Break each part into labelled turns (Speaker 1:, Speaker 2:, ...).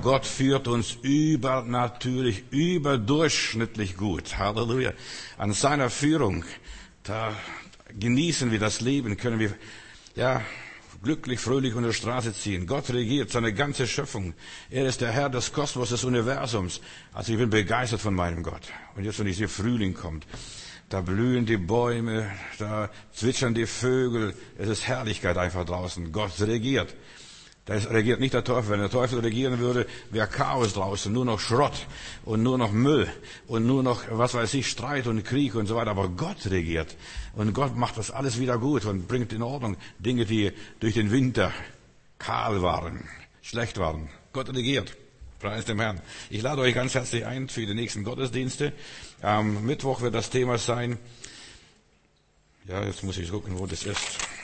Speaker 1: Gott führt uns übernatürlich, überdurchschnittlich gut. Halleluja. An seiner Führung, da genießen wir das Leben, können wir, glücklich, fröhlich unter der Straße ziehen. Gott regiert seine ganze Schöpfung. Er ist der Herr des Kosmos, des Universums. Also ich bin begeistert von meinem Gott. Und jetzt, wenn dieser Frühling kommt, da blühen die Bäume, da zwitschern die Vögel. Es ist Herrlichkeit einfach draußen. Gott regiert. Da regiert nicht der Teufel. Wenn der Teufel regieren würde, wäre Chaos draußen, nur noch Schrott und nur noch Müll und nur noch, Streit und Krieg und so weiter. Aber Gott regiert. Und Gott macht das alles wieder gut und bringt in Ordnung Dinge, die durch den Winter kahl waren, schlecht waren. Gott regiert. Preis dem Herrn. Ich lade euch ganz herzlich ein für die nächsten Gottesdienste. Am Mittwoch wird das Thema sein. Ja, jetzt muss ich gucken, wo das ist.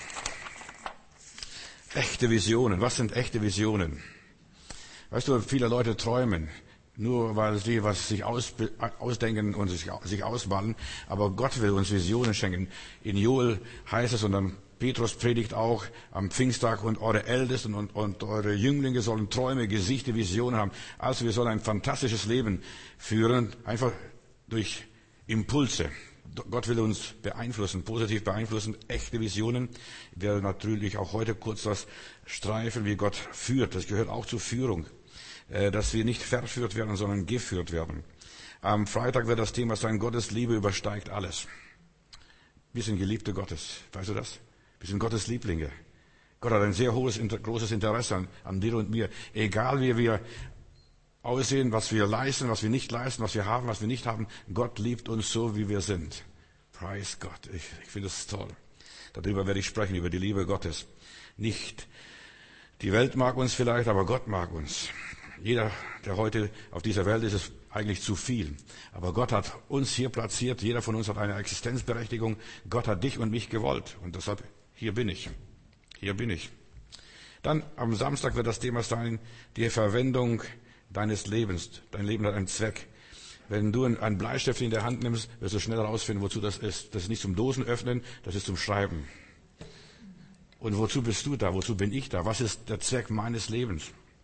Speaker 1: Echte Visionen. Was sind echte Visionen? Weißt du, viele Leute träumen, nur weil sie was sich ausdenken und sich ausmalen. Aber Gott will uns Visionen schenken. In Joel heißt es, und dann Petrus predigt auch am Pfingsttag, und eure Ältesten und eure Jünglinge sollen Träume, Gesichter, Visionen haben. Also wir sollen ein fantastisches Leben führen, einfach durch Impulse. Gott will uns beeinflussen, positiv beeinflussen, echte Visionen. Ich werde natürlich auch heute kurz das streifen, wie Gott führt. Das gehört auch zur Führung, dass wir nicht verführt werden, sondern geführt werden. Am Freitag wird das Thema sein, Gottes Liebe übersteigt alles. Wir sind Geliebte Gottes, weißt du das? Wir sind Gottes Lieblinge. Gott hat ein sehr großes Interesse an dir und mir. Egal wie wir aussehen, was wir leisten, was wir nicht leisten, was wir haben, was wir nicht haben. Gott liebt uns so, wie wir sind. Preis Gott. Ich finde es toll. Darüber werde ich sprechen, über die Liebe Gottes. Nicht die Welt mag uns vielleicht, aber Gott mag uns. Jeder, der heute auf dieser Welt ist, ist eigentlich zu viel. Aber Gott hat uns hier platziert. Jeder von uns hat eine Existenzberechtigung. Gott hat dich und mich gewollt. Und deshalb, hier bin ich. Hier bin ich. Dann am Samstag wird das Thema sein, die Verwendung deines Lebens. Dein Leben hat einen Zweck. Wenn du einen Bleistift in der Hand nimmst, wirst du schnell herausfinden, wozu das ist. Das ist nicht zum Dosen öffnen, das ist zum Schreiben. Und wozu bist du da? Wozu bin ich da? Was ist der Zweck meines Lebens?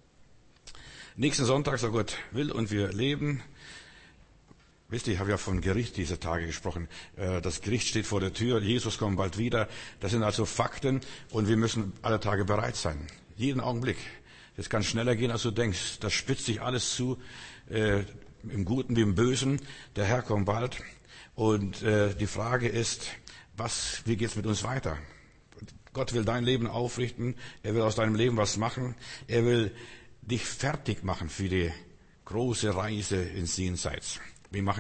Speaker 1: Nächsten Sonntag, so Gott will, und wir leben. Wisst ihr, ich habe ja von Gericht diese Tage gesprochen. Das Gericht steht vor der Tür, Jesus kommt bald wieder. Das sind also Fakten, und wir müssen alle Tage bereit sein. Jeden Augenblick. Das kann schneller gehen, als du denkst. Das spitzt sich alles zu, im Guten wie im Bösen. Der Herr kommt bald. Und die Frage ist, wie geht's mit uns weiter? Gott will dein Leben aufrichten. Er will aus deinem Leben was machen. Er will dich fertig machen für die große Reise ins Jenseits. Wir machen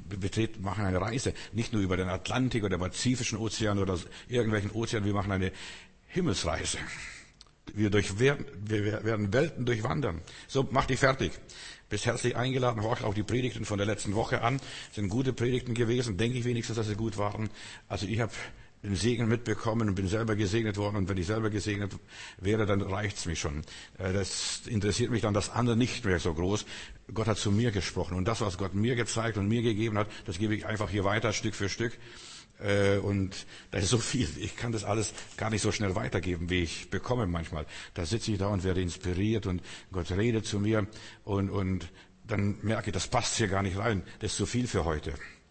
Speaker 1: eine Reise, nicht nur über den Atlantik oder den Pazifischen Ozean oder irgendwelchen Ozean. Wir machen eine Himmelsreise. Wir werden Welten durchwandern. So, mach dich fertig. Bist herzlich eingeladen, horch auch die Predigten von der letzten Woche an. Es sind gute Predigten gewesen, denke ich wenigstens, dass sie gut waren. Also ich habe den Segen mitbekommen und bin selber gesegnet worden. Und wenn ich selber gesegnet wäre, dann reicht's mich schon. Das interessiert mich dann das andere nicht mehr so groß. Gott hat zu mir gesprochen. Und das, was Gott mir gezeigt und mir gegeben hat, das gebe ich einfach hier weiter, Stück für Stück. Und da ist so viel. Ich kann das alles gar nicht so schnell weitergeben, wie ich bekomme manchmal. Da sitze ich da und werde inspiriert und Gott redet zu mir und dann merke ich, das passt hier gar nicht rein. Das ist zu viel für heute.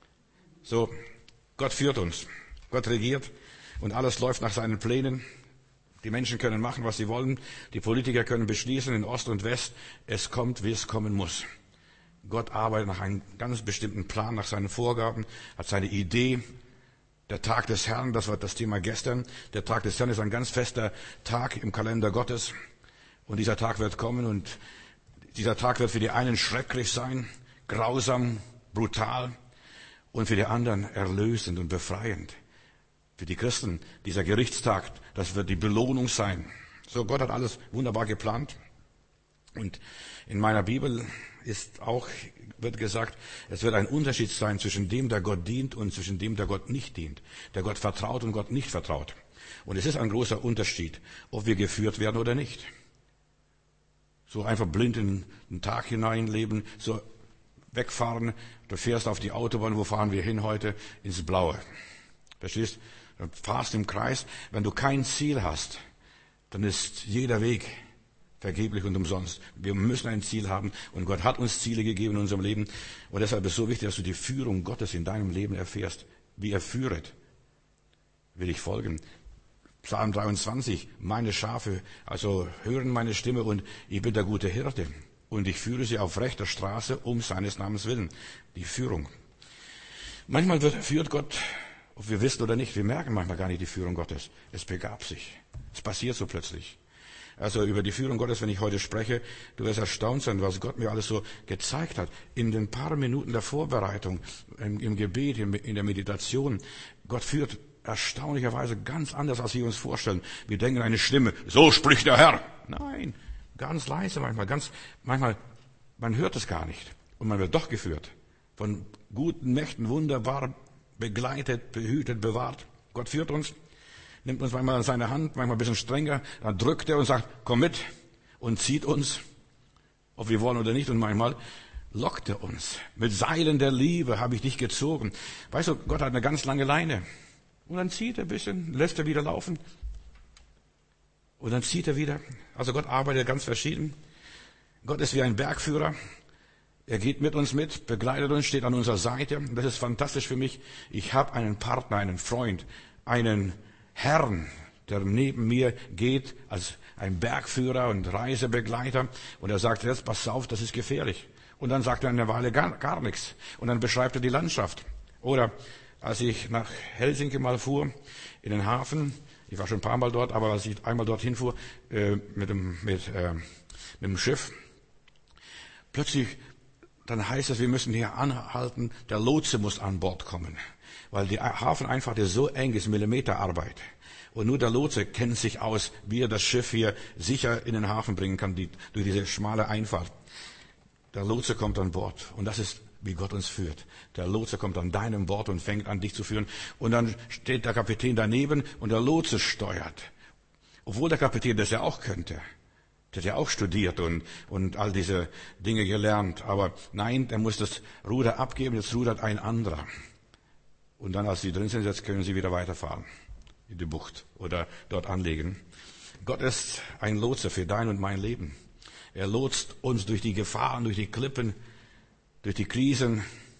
Speaker 1: So, Gott führt uns. Gott regiert und alles läuft nach seinen Plänen. Die Menschen können machen, was sie wollen. Die Politiker können beschließen in Ost und West. Es kommt, wie es kommen muss. Gott arbeitet nach einem ganz bestimmten Plan, nach seinen Vorgaben, hat seine Idee. Der Tag des Herrn, das war das Thema gestern. Der Tag des Herrn ist ein ganz fester Tag im Kalender Gottes. Und dieser Tag wird kommen und dieser Tag wird für die einen schrecklich sein, grausam, brutal und für die anderen erlösend und befreiend. Für die Christen, dieser Gerichtstag, das wird die Belohnung sein. So, Gott hat alles wunderbar geplant. Und in meiner Bibel wird gesagt, es wird ein Unterschied sein zwischen dem, der Gott dient, und zwischen dem, der Gott nicht dient. Der Gott vertraut und Gott nicht vertraut. Und es ist ein großer Unterschied, ob wir geführt werden oder nicht. So einfach blind in den Tag hineinleben, so wegfahren. Du fährst auf die Autobahn, wo fahren wir hin heute? Ins Blaue. Verstehst? Du fahrst im Kreis. Wenn du kein Ziel hast, dann ist jeder Weg vergeblich und umsonst. Wir müssen ein Ziel haben und Gott hat uns Ziele gegeben in unserem Leben. Und deshalb ist es so wichtig, dass du die Führung Gottes in deinem Leben erfährst, wie er führet. Will ich folgen? Psalm 23, meine Schafe, also hören meine Stimme und ich bin der gute Hirte. Und ich führe sie auf rechter Straße um seines Namens willen. Die Führung. Manchmal führt Gott, ob wir wissen oder nicht, wir merken manchmal gar nicht die Führung Gottes. Es begab sich. Es passiert so plötzlich. Also über die Führung Gottes, wenn ich heute spreche, du wirst erstaunt sein, was Gott mir alles so gezeigt hat. In den paar Minuten der Vorbereitung, im Gebet, in der Meditation. Gott führt erstaunlicherweise ganz anders, als wir uns vorstellen. Wir denken eine Stimme, so spricht der Herr. Nein, ganz leise manchmal, man hört es gar nicht. Und man wird doch geführt. Von guten Mächten wunderbar begleitet, behütet, bewahrt. Gott führt uns, nimmt uns manchmal an seine Hand, manchmal ein bisschen strenger, dann drückt er und sagt, komm mit und zieht uns, ob wir wollen oder nicht. Und manchmal lockt er uns. Mit Seilen der Liebe habe ich dich gezogen. Weißt du, Gott hat eine ganz lange Leine. Und dann zieht er ein bisschen, lässt er wieder laufen. Und dann zieht er wieder. Also Gott arbeitet ganz verschieden. Gott ist wie ein Bergführer. Er geht mit uns mit, begleitet uns, steht an unserer Seite. Das ist fantastisch für mich. Ich habe einen Partner, einen Freund, einen Herrn, der neben mir geht als ein Bergführer und Reisebegleiter. Und er sagt, jetzt pass auf, das ist gefährlich. Und dann sagt er eine Weile gar nichts. Und dann beschreibt er die Landschaft. Oder als ich nach Helsinki mal fuhr, in den Hafen, ich war schon ein paar Mal dort, aber als ich einmal dorthin fuhr, mit dem Schiff, plötzlich, dann heißt es, wir müssen hier anhalten, der Lotse muss an Bord kommen. Weil die Hafeneinfahrt ist so eng, ist Millimeterarbeit. Und nur der Lotse kennt sich aus, wie er das Schiff hier sicher in den Hafen bringen kann, durch diese schmale Einfahrt. Der Lotse kommt an Bord. Und das ist, wie Gott uns führt. Der Lotse kommt an deinem Bord und fängt an, dich zu führen. Und dann steht der Kapitän daneben und der Lotse steuert. Obwohl der Kapitän das ja auch könnte. Der hat ja auch studiert und all diese Dinge gelernt. Aber nein, der muss das Ruder abgeben, jetzt rudert ein anderer. Und dann, als sie drin sind, jetzt können sie wieder weiterfahren. In die Bucht oder dort anlegen. Gott ist ein Lotse für dein und mein Leben. Er lotst uns durch die Gefahren, durch die Klippen, durch die Krisen.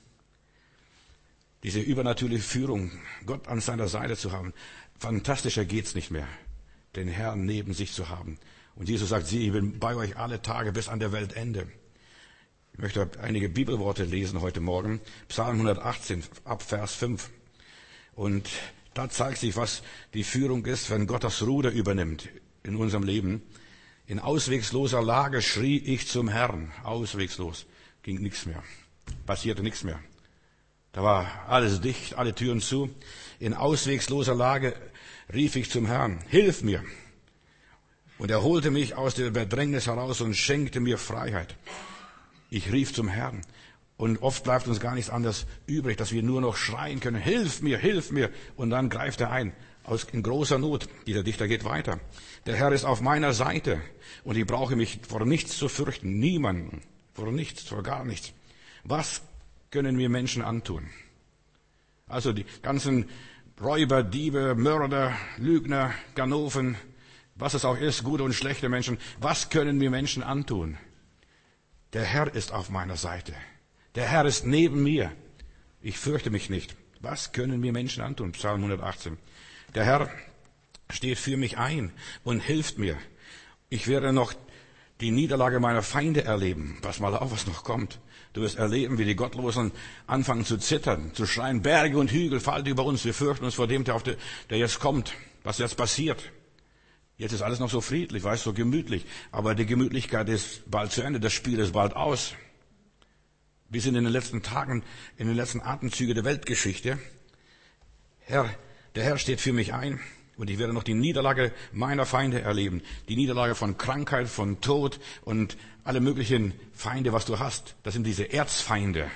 Speaker 1: Diese übernatürliche Führung, Gott an seiner Seite zu haben. Fantastischer geht's nicht mehr, den Herrn neben sich zu haben. Und Jesus sagt, sieh, ich bin bei euch alle Tage bis an der Weltende. Ich möchte einige Bibelworte lesen heute Morgen. Psalm 118, ab Vers 5. Und da zeigt sich, was die Führung ist, wenn Gott das Ruder übernimmt in unserem Leben. In auswegsloser Lage schrie ich zum Herrn. Auswegslos. Ging nichts mehr. Passierte nichts mehr. Da war alles dicht, alle Türen zu. In auswegsloser Lage rief ich zum Herrn. Hilf mir. Und er holte mich aus der Bedrängnis heraus und schenkte mir Freiheit. Ich rief zum Herrn. Und oft bleibt uns gar nichts anderes übrig, dass wir nur noch schreien können, hilf mir, hilf mir. Und dann greift er ein, in großer Not. Dieser Dichter geht weiter. Der Herr ist auf meiner Seite und ich brauche mich vor nichts zu fürchten. Niemanden, vor nichts, vor gar nichts. Was können wir Menschen antun? Also die ganzen Räuber, Diebe, Mörder, Lügner, Ganoven, was es auch ist, gute und schlechte Menschen. Was können wir Menschen antun? Der Herr ist auf meiner Seite. Der Herr ist neben mir. Ich fürchte mich nicht. Was können wir Menschen antun? Psalm 118. Der Herr steht für mich ein und hilft mir. Ich werde noch die Niederlage meiner Feinde erleben. Pass mal auf, was noch kommt. Du wirst erleben, wie die Gottlosen anfangen zu zittern, zu schreien, Berge und Hügel fallen über uns. Wir fürchten uns vor dem, der jetzt kommt, was jetzt passiert. Jetzt ist alles noch so friedlich, weißt du, so gemütlich. Aber die Gemütlichkeit ist bald zu Ende, das Spiel ist bald aus. Wir sind in den letzten Tagen, in den letzten Atemzügen der Weltgeschichte. Der Herr steht für mich ein und ich werde noch die Niederlage meiner Feinde erleben. Die Niederlage von Krankheit, von Tod und alle möglichen Feinde, was du hast. Das sind diese Erzfeinde.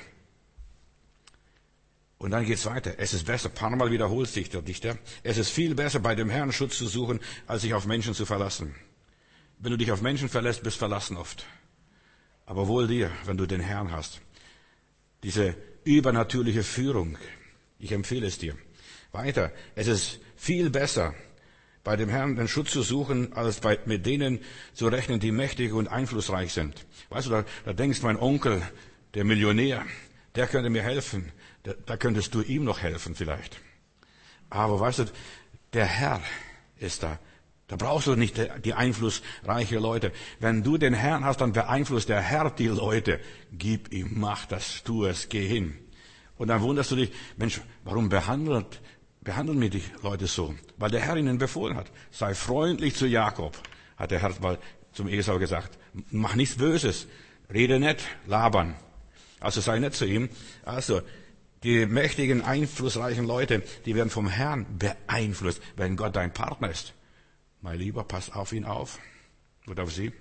Speaker 1: Und dann geht's weiter. Es ist besser, ein paar Mal wiederholt sich der Dichter, es ist viel besser, bei dem Herrn Schutz zu suchen, als sich auf Menschen zu verlassen. Wenn du dich auf Menschen verlässt, bist verlassen oft. Aber wohl dir, wenn du den Herrn hast. Diese übernatürliche Führung, ich empfehle es dir. Weiter, es ist viel besser, bei dem Herrn den Schutz zu suchen, als mit denen zu rechnen, die mächtig und einflussreich sind. Weißt du, da denkst mein Onkel, der Millionär, der könnte mir helfen. Da könntest du ihm noch helfen vielleicht. Aber weißt du, der Herr ist da. Da brauchst du nicht die einflussreiche Leute. Wenn du den Herrn hast, dann beeinflusst der Herr die Leute. Gib ihm Macht, tu es, geh hin. Und dann wunderst du dich, Mensch, warum behandeln mir die Leute so? Weil der Herr ihnen befohlen hat. Sei freundlich zu Jakob, hat der Herr mal zum Esau gesagt. Mach nichts Böses. Rede nett, labern. Also sei nett zu ihm. Also, die mächtigen, einflussreichen Leute, die werden vom Herrn beeinflusst, wenn Gott dein Partner ist. Mein Lieber, pass auf ihn auf oder auf sie.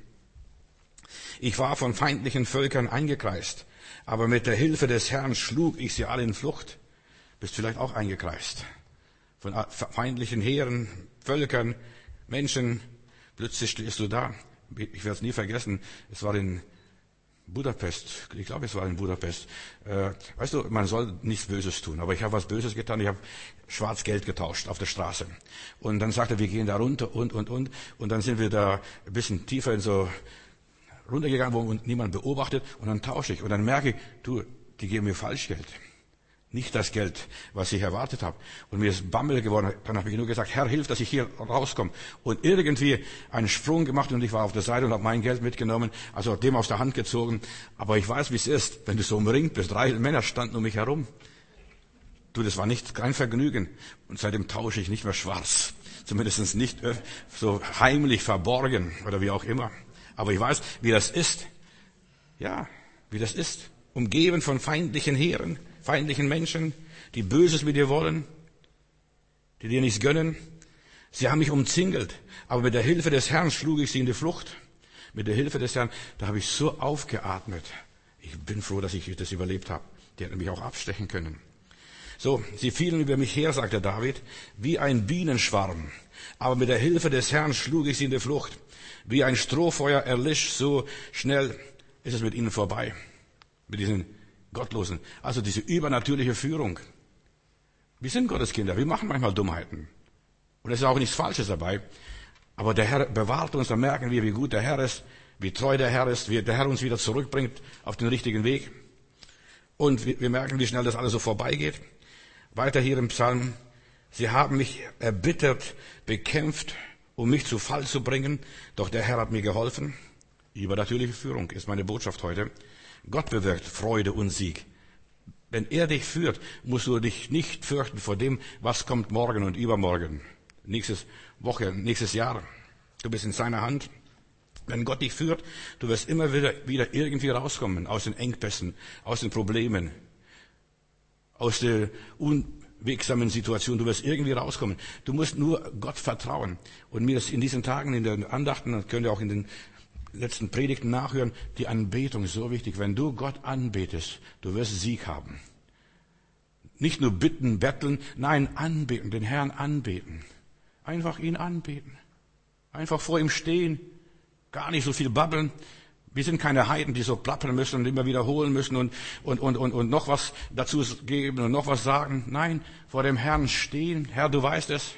Speaker 1: Ich war von feindlichen Völkern eingekreist, aber mit der Hilfe des Herrn schlug ich sie alle in Flucht. Bist vielleicht auch eingekreist. Von feindlichen Heeren, Völkern, Menschen. Plötzlich stehst du da. Ich werde es nie vergessen. Es war in Budapest, ich glaube, es war in Budapest. Weißt du, man soll nichts Böses tun, aber ich habe was Böses getan. Ich habe Schwarzgeld getauscht auf der Straße. Und dann sagte er, wir gehen da runter und. Und dann sind wir da ein bisschen tiefer in so runtergegangen, wo niemand beobachtet. Und dann tausche ich. Und dann merke ich, die geben mir Falschgeld. Nicht das Geld, was ich erwartet habe. Und mir ist Bammel geworden. Dann habe ich nur gesagt, Herr, hilf, dass ich hier rauskomme. Und irgendwie einen Sprung gemacht und ich war auf der Seite und habe mein Geld mitgenommen, also dem aus der Hand gezogen. Aber ich weiß, wie es ist, wenn du so umringt bist. 3 Männer standen um mich herum. Das war kein Vergnügen. Und seitdem tausche ich nicht mehr schwarz. Zumindest nicht so heimlich verborgen oder wie auch immer. Aber ich weiß, wie das ist. Ja, wie das ist. Umgeben von feindlichen Heeren, feindlichen Menschen, die Böses mit dir wollen, die dir nichts gönnen. Sie haben mich umzingelt, aber mit der Hilfe des Herrn schlug ich sie in die Flucht. Mit der Hilfe des Herrn, da habe ich so aufgeatmet. Ich bin froh, dass ich das überlebt habe. Die hätten mich auch abstechen können. So, sie fielen über mich her, sagte David, wie ein Bienenschwarm. Aber mit der Hilfe des Herrn schlug ich sie in die Flucht. Wie ein Strohfeuer erlischt, so schnell ist es mit ihnen vorbei. Mit diesen Gottlosen. Also diese übernatürliche Führung. Wir sind Gottes Kinder. Wir machen manchmal Dummheiten. Und es ist auch nichts Falsches dabei. Aber der Herr bewahrt uns. Dann merken wir, wie gut der Herr ist, wie treu der Herr ist, wie der Herr uns wieder zurückbringt auf den richtigen Weg. Und wir merken, wie schnell das alles so vorbeigeht. Weiter hier im Psalm. Sie haben mich erbittert, bekämpft, um mich zu Fall zu bringen. Doch der Herr hat mir geholfen. Übernatürliche Führung ist meine Botschaft heute. Gott bewirkt Freude und Sieg. Wenn er dich führt, musst du dich nicht fürchten vor dem, was kommt morgen und übermorgen. Nächste Woche, nächstes Jahr. Du bist in seiner Hand. Wenn Gott dich führt, du wirst immer wieder irgendwie rauskommen aus den Engpässen, aus den Problemen, aus der unwegsamen Situation. Du wirst irgendwie rauskommen. Du musst nur Gott vertrauen. Und mir ist in diesen Tagen, in den Andachten, das könnt ihr auch in den letzten Predigten nachhören, die Anbetung ist so wichtig. Wenn du Gott anbetest, du wirst Sieg haben. Nicht nur bitten, betteln, nein, anbeten, den Herrn anbeten. Einfach ihn anbeten. Einfach vor ihm stehen. Gar nicht so viel babbeln. Wir sind keine Heiden, die so plappern müssen und immer wiederholen müssen und noch was dazu geben und noch was sagen. Nein, vor dem Herrn stehen. Herr, du weißt es.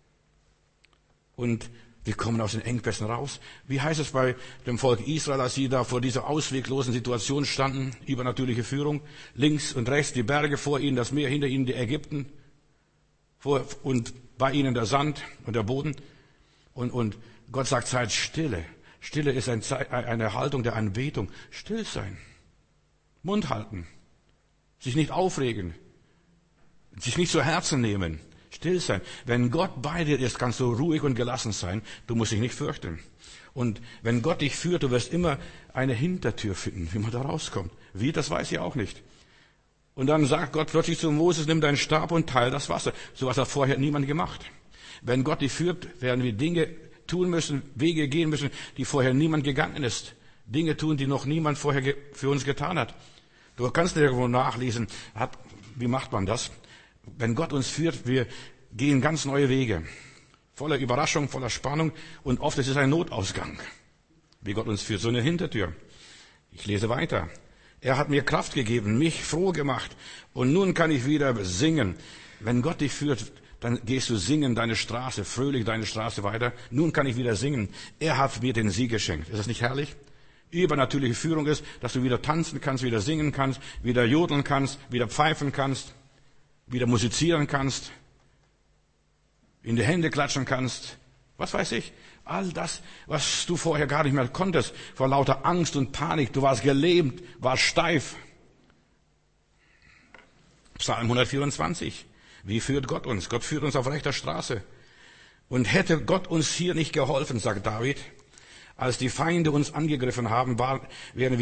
Speaker 1: Und wir kommen aus den Engpässen raus. Wie heißt es bei dem Volk Israel, als sie da vor dieser ausweglosen Situation standen? Übernatürliche Führung. Links und rechts die Berge, vor ihnen das Meer, hinter ihnen die Ägypten. Und bei ihnen der Sand und der Boden. Und Gott sagt, seid stille. Stille ist eine Haltung der Anbetung. Still sein. Mund halten. Sich nicht aufregen. Sich nicht zu Herzen nehmen. Still sein. Wenn Gott bei dir ist, kannst du ruhig und gelassen sein. Du musst dich nicht fürchten. Und wenn Gott dich führt, du wirst immer eine Hintertür finden, wie man da rauskommt. Wie, das weiß ich auch nicht. Und dann sagt Gott plötzlich zu Moses, nimm deinen Stab und teile das Wasser. So was hat vorher niemand gemacht. Wenn Gott dich führt, werden wir Dinge tun müssen, Wege gehen müssen, die vorher niemand gegangen ist. Dinge tun, die noch niemand vorher für uns getan hat. Du kannst irgendwo nachlesen, wie macht man das? Wenn Gott uns führt, wir gehen ganz neue Wege. Voller Überraschung, voller Spannung und oft ist es ein Notausgang. Wie Gott uns führt, so eine Hintertür. Ich lese weiter. Er hat mir Kraft gegeben, mich froh gemacht und nun kann ich wieder singen. Wenn Gott dich führt, dann gehst du singen deine Straße, fröhlich deine Straße weiter. Nun kann ich wieder singen. Er hat mir den Sieg geschenkt. Ist das nicht herrlich? Übernatürliche Führung ist, dass du wieder tanzen kannst, wieder singen kannst, wieder jodeln kannst, wieder pfeifen kannst, wieder musizieren kannst, in die Hände klatschen kannst. Was weiß ich? All das, was du vorher gar nicht mehr konntest, vor lauter Angst und Panik. Du warst gelähmt, warst steif. Psalm 124. Wie führt Gott uns? Gott führt uns auf rechter Straße. Und hätte Gott uns hier nicht geholfen, sagt David, als die Feinde uns angegriffen haben, wäre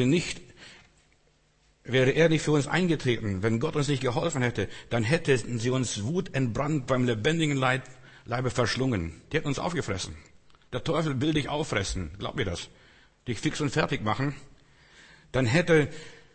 Speaker 1: er nicht für uns eingetreten. Wenn Gott uns nicht geholfen hätte, dann hätten sie uns wutentbrannt beim lebendigen Leibe verschlungen. Die hätten uns aufgefressen. Der Teufel will dich auffressen. Glaub mir das. Dich fix und fertig machen. Dann hätten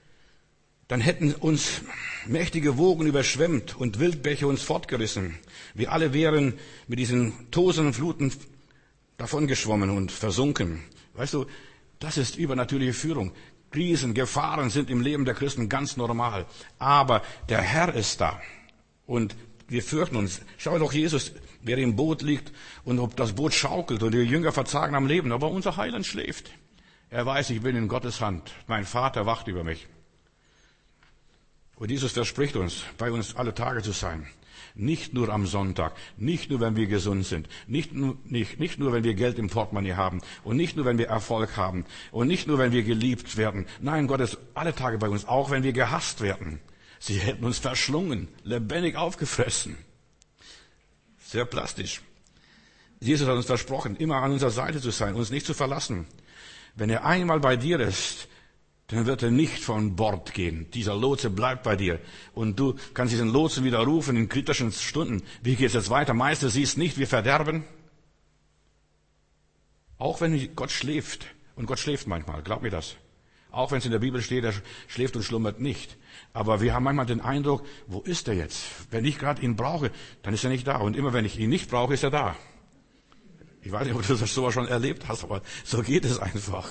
Speaker 1: uns mächtige Wogen überschwemmt und Wildbäche uns fortgerissen. Wir alle wären mit diesen tosenden Fluten davongeschwommen und versunken. Weißt du, das ist übernatürliche Führung. Krisen, Gefahren sind im Leben der Christen ganz normal. Aber der Herr ist da. Und wir fürchten uns. Schau doch Jesus, wer im Boot liegt und ob das Boot schaukelt und die Jünger verzagen am Leben. Aber unser Heiland schläft. Er weiß, ich bin in Gottes Hand. Mein Vater wacht über mich. Und Jesus verspricht uns, bei uns alle Tage zu sein. Nicht nur am Sonntag, nicht nur, wenn wir gesund sind, nicht nur, wenn wir Geld im Portemonnaie haben und nicht nur, wenn wir Erfolg haben und nicht nur, wenn wir geliebt werden. Nein, Gott ist alle Tage bei uns, auch wenn wir gehasst werden. Sie hätten uns verschlungen, lebendig aufgefressen. Sehr plastisch. Jesus hat uns versprochen, immer an unserer Seite zu sein, uns nicht zu verlassen. Wenn er einmal bei dir ist, dann wird er nicht von Bord gehen. Dieser Lotse bleibt bei dir. Und du kannst diesen Lotsen wieder rufen in kritischen Stunden. Wie geht's jetzt weiter? Meister, siehst nicht, wir verderben. Auch wenn Gott schläft. Und Gott schläft manchmal, glaub mir das. Auch wenn es in der Bibel steht, er schläft und schlummert nicht. Aber wir haben manchmal den Eindruck, wo ist er jetzt? Wenn ich gerade ihn brauche, dann ist er nicht da. Und immer wenn ich ihn nicht brauche, ist er da. Ich weiß nicht, ob du das sowas schon erlebt hast, aber so geht es einfach.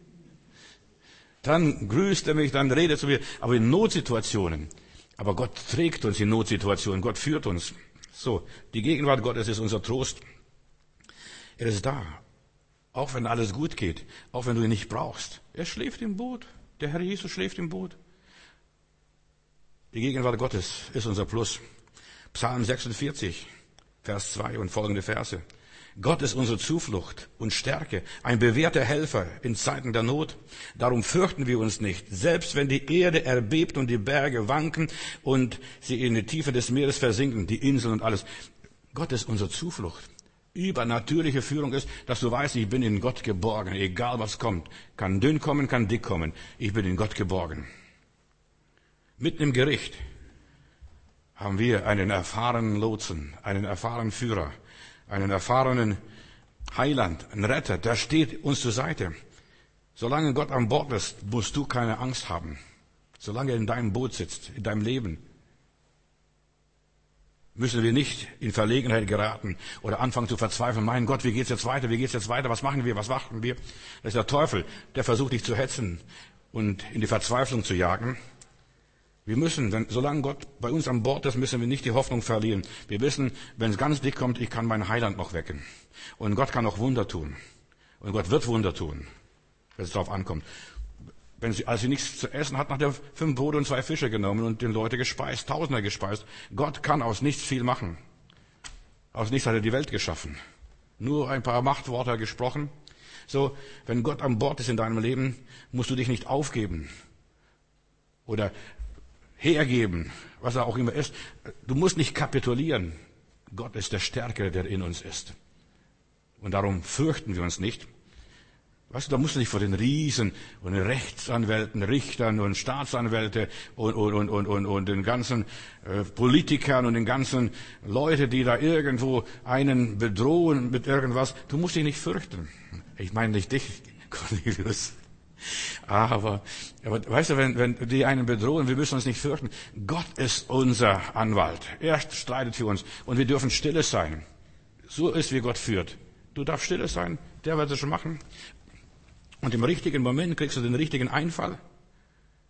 Speaker 1: Dann grüßt er mich, dann redet er zu mir. Aber in Notsituationen. Aber Gott trägt uns in Notsituationen. Gott führt uns. So, die Gegenwart Gottes ist unser Trost. Er ist da. Auch wenn alles gut geht. Auch wenn du ihn nicht brauchst. Er schläft im Boot. Der Herr Jesus schläft im Boot. Die Gegenwart Gottes ist unser Plus. Psalm 46, Vers 2 und folgende Verse. Gott ist unsere Zuflucht und Stärke, ein bewährter Helfer in Zeiten der Not. Darum fürchten wir uns nicht, selbst wenn die Erde erbebt und die Berge wanken und sie in die Tiefe des Meeres versinken, die Inseln und alles. Gott ist unsere Zuflucht. Übernatürliche Führung ist, dass du weißt, ich bin in Gott geborgen, egal was kommt. Kann dünn kommen, kann dick kommen. Ich bin in Gott geborgen. Mitten im Gericht haben wir einen erfahrenen Lotsen, einen erfahrenen Führer, einen erfahrenen Heiland, einen Retter, der steht uns zur Seite. Solange Gott an Bord ist, musst du keine Angst haben. Solange er in deinem Boot sitzt, in deinem Leben, müssen wir nicht in Verlegenheit geraten oder anfangen zu verzweifeln. Mein Gott, wie geht's jetzt weiter? Wie geht's jetzt weiter? Was machen wir? Was machen wir? Das ist der Teufel, der versucht dich zu hetzen und in die Verzweiflung zu jagen. Wir müssen, solange Gott bei uns an Bord ist, müssen wir nicht die Hoffnung verlieren. Wir wissen, wenn es ganz dick kommt, ich kann meinen Heiland noch wecken. Und Gott kann auch Wunder tun. Und Gott wird Wunder tun, wenn es darauf ankommt. Als sie nichts zu essen hat, hat er 5 Brote und 2 Fische genommen und den Leute gespeist, Tausende gespeist. Gott kann aus nichts viel machen. Aus nichts hat er die Welt geschaffen. Nur ein paar Machtworte gesprochen. So, wenn Gott an Bord ist in deinem Leben, musst du dich nicht aufgeben. Oder hergeben, was er auch immer ist. Du musst nicht kapitulieren. Gott ist der Stärkere, der in uns ist. Und darum fürchten wir uns nicht. Weißt du, da musst du nicht vor den Riesen und den Rechtsanwälten, Richtern und Staatsanwälte und den ganzen Politikern und den ganzen Leute, die da irgendwo einen bedrohen mit irgendwas. Du musst dich nicht fürchten. Ich meine nicht dich, Cornelius. Aber weißt du, wenn die einen bedrohen, wir müssen uns nicht fürchten. Gott ist unser Anwalt. Er streitet für uns. Und wir dürfen stille sein. So ist, wie Gott führt. Du darfst stille sein. Der wird es schon machen. Und im richtigen Moment kriegst du den richtigen Einfall.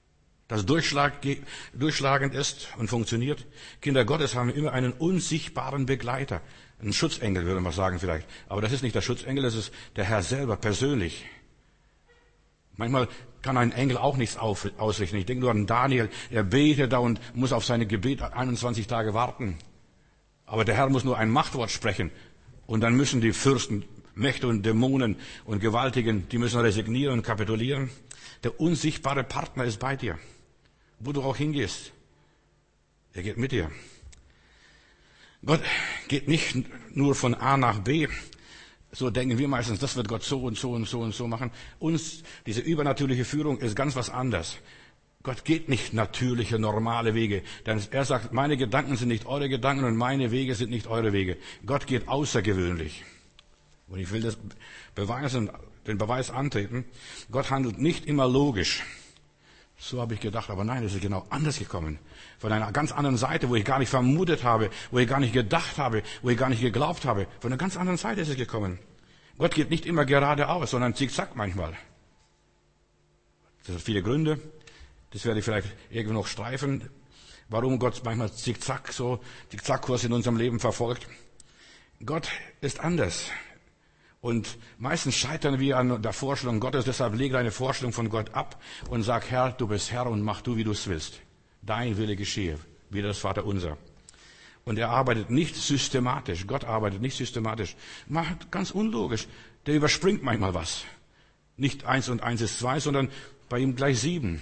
Speaker 1: das durchschlagend ist und funktioniert. Kinder Gottes haben immer einen unsichtbaren Begleiter. Einen Schutzengel, würde man sagen vielleicht. Aber das ist nicht der Schutzengel, das ist der Herr selber persönlich. Manchmal kann ein Engel auch nichts ausrichten. Ich denke nur an Daniel. Er betet da und muss auf seine Gebet 21 Tage warten. Aber der Herr muss nur ein Machtwort sprechen. Und dann müssen die Fürsten, Mächte und Dämonen und Gewaltigen, die müssen resignieren und kapitulieren. Der unsichtbare Partner ist bei dir. Wo du auch hingehst. Er geht mit dir. Gott geht nicht nur von A nach B. So denken wir meistens, das wird Gott so und so und so und so machen. Uns, diese übernatürliche Führung ist ganz was anderes. Gott geht nicht natürliche, normale Wege. Denn er sagt, meine Gedanken sind nicht eure Gedanken und meine Wege sind nicht eure Wege. Gott geht außergewöhnlich. Und ich will das beweisen, den Beweis antreten. Gott handelt nicht immer logisch. So habe ich gedacht, aber nein, es ist genau anders gekommen. Von einer ganz anderen Seite, wo ich gar nicht vermutet habe, wo ich gar nicht gedacht habe, wo ich gar nicht geglaubt habe. Von einer ganz anderen Seite ist es gekommen. Gott geht nicht immer geradeaus, sondern zickzack manchmal. Das hat viele Gründe. Das werde ich vielleicht irgendwo noch streifen, warum Gott manchmal Zickzackkurs in unserem Leben verfolgt. Gott ist anders. Und meistens scheitern wir an der Vorstellung Gottes, deshalb lege deine Vorstellung von Gott ab und sag, Herr, du bist Herr und mach du, wie du es willst. Dein Wille geschehe, wie das Vaterunser. Und er arbeitet nicht systematisch. Gott arbeitet nicht systematisch. Macht ganz unlogisch. Der überspringt manchmal was. Nicht 1 und 1 ist 2, sondern bei ihm gleich 7.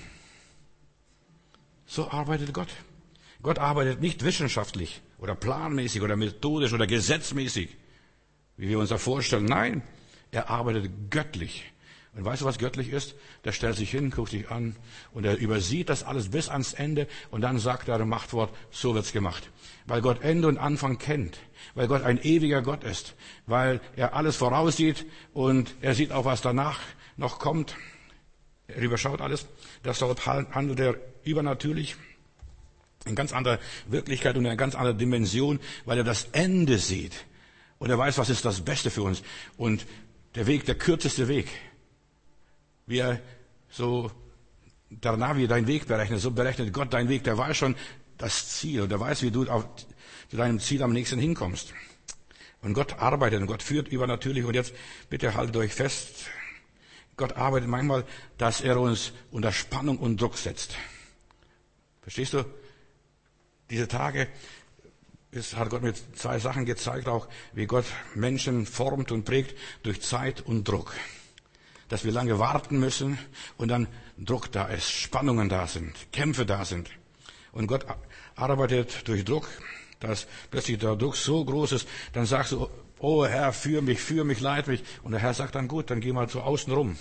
Speaker 1: So arbeitet Gott. Gott arbeitet nicht wissenschaftlich oder planmäßig oder methodisch oder gesetzmäßig, wie wir uns da vorstellen. Nein, er arbeitet göttlich. Und weißt du, was göttlich ist? Der stellt sich hin, guckt sich an und er übersieht das alles bis ans Ende und dann sagt er ein Machtwort, so wird's gemacht. Weil Gott Ende und Anfang kennt, weil Gott ein ewiger Gott ist, weil er alles voraussieht und er sieht auch, was danach noch kommt. Er überschaut alles. Deshalb handelt er übernatürlich in ganz anderer Wirklichkeit und in einer ganz anderen Dimension, weil er das Ende sieht. Und er weiß, was ist das Beste für uns. Und der Weg, der kürzeste Weg. Wie er so der Navi deinen Weg berechnet, so berechnet Gott deinen Weg. Der weiß schon das Ziel und der weiß, wie du zu deinem Ziel am nächsten hinkommst. Und Gott arbeitet und Gott führt übernatürlich. Und jetzt bitte haltet euch fest. Gott arbeitet manchmal, dass er uns unter Spannung und Druck setzt. Verstehst du? Diese Tage hat Gott mir 2 Sachen gezeigt, auch wie Gott Menschen formt und prägt durch Zeit und Druck. Dass wir lange warten müssen und dann Druck da ist, Spannungen da sind, Kämpfe da sind. Und Gott arbeitet durch Druck, dass plötzlich der Druck so groß ist, dann sagst du, oh Herr, führ mich, leit mich. Und der Herr sagt dann, gut, dann geh mal so außen rum.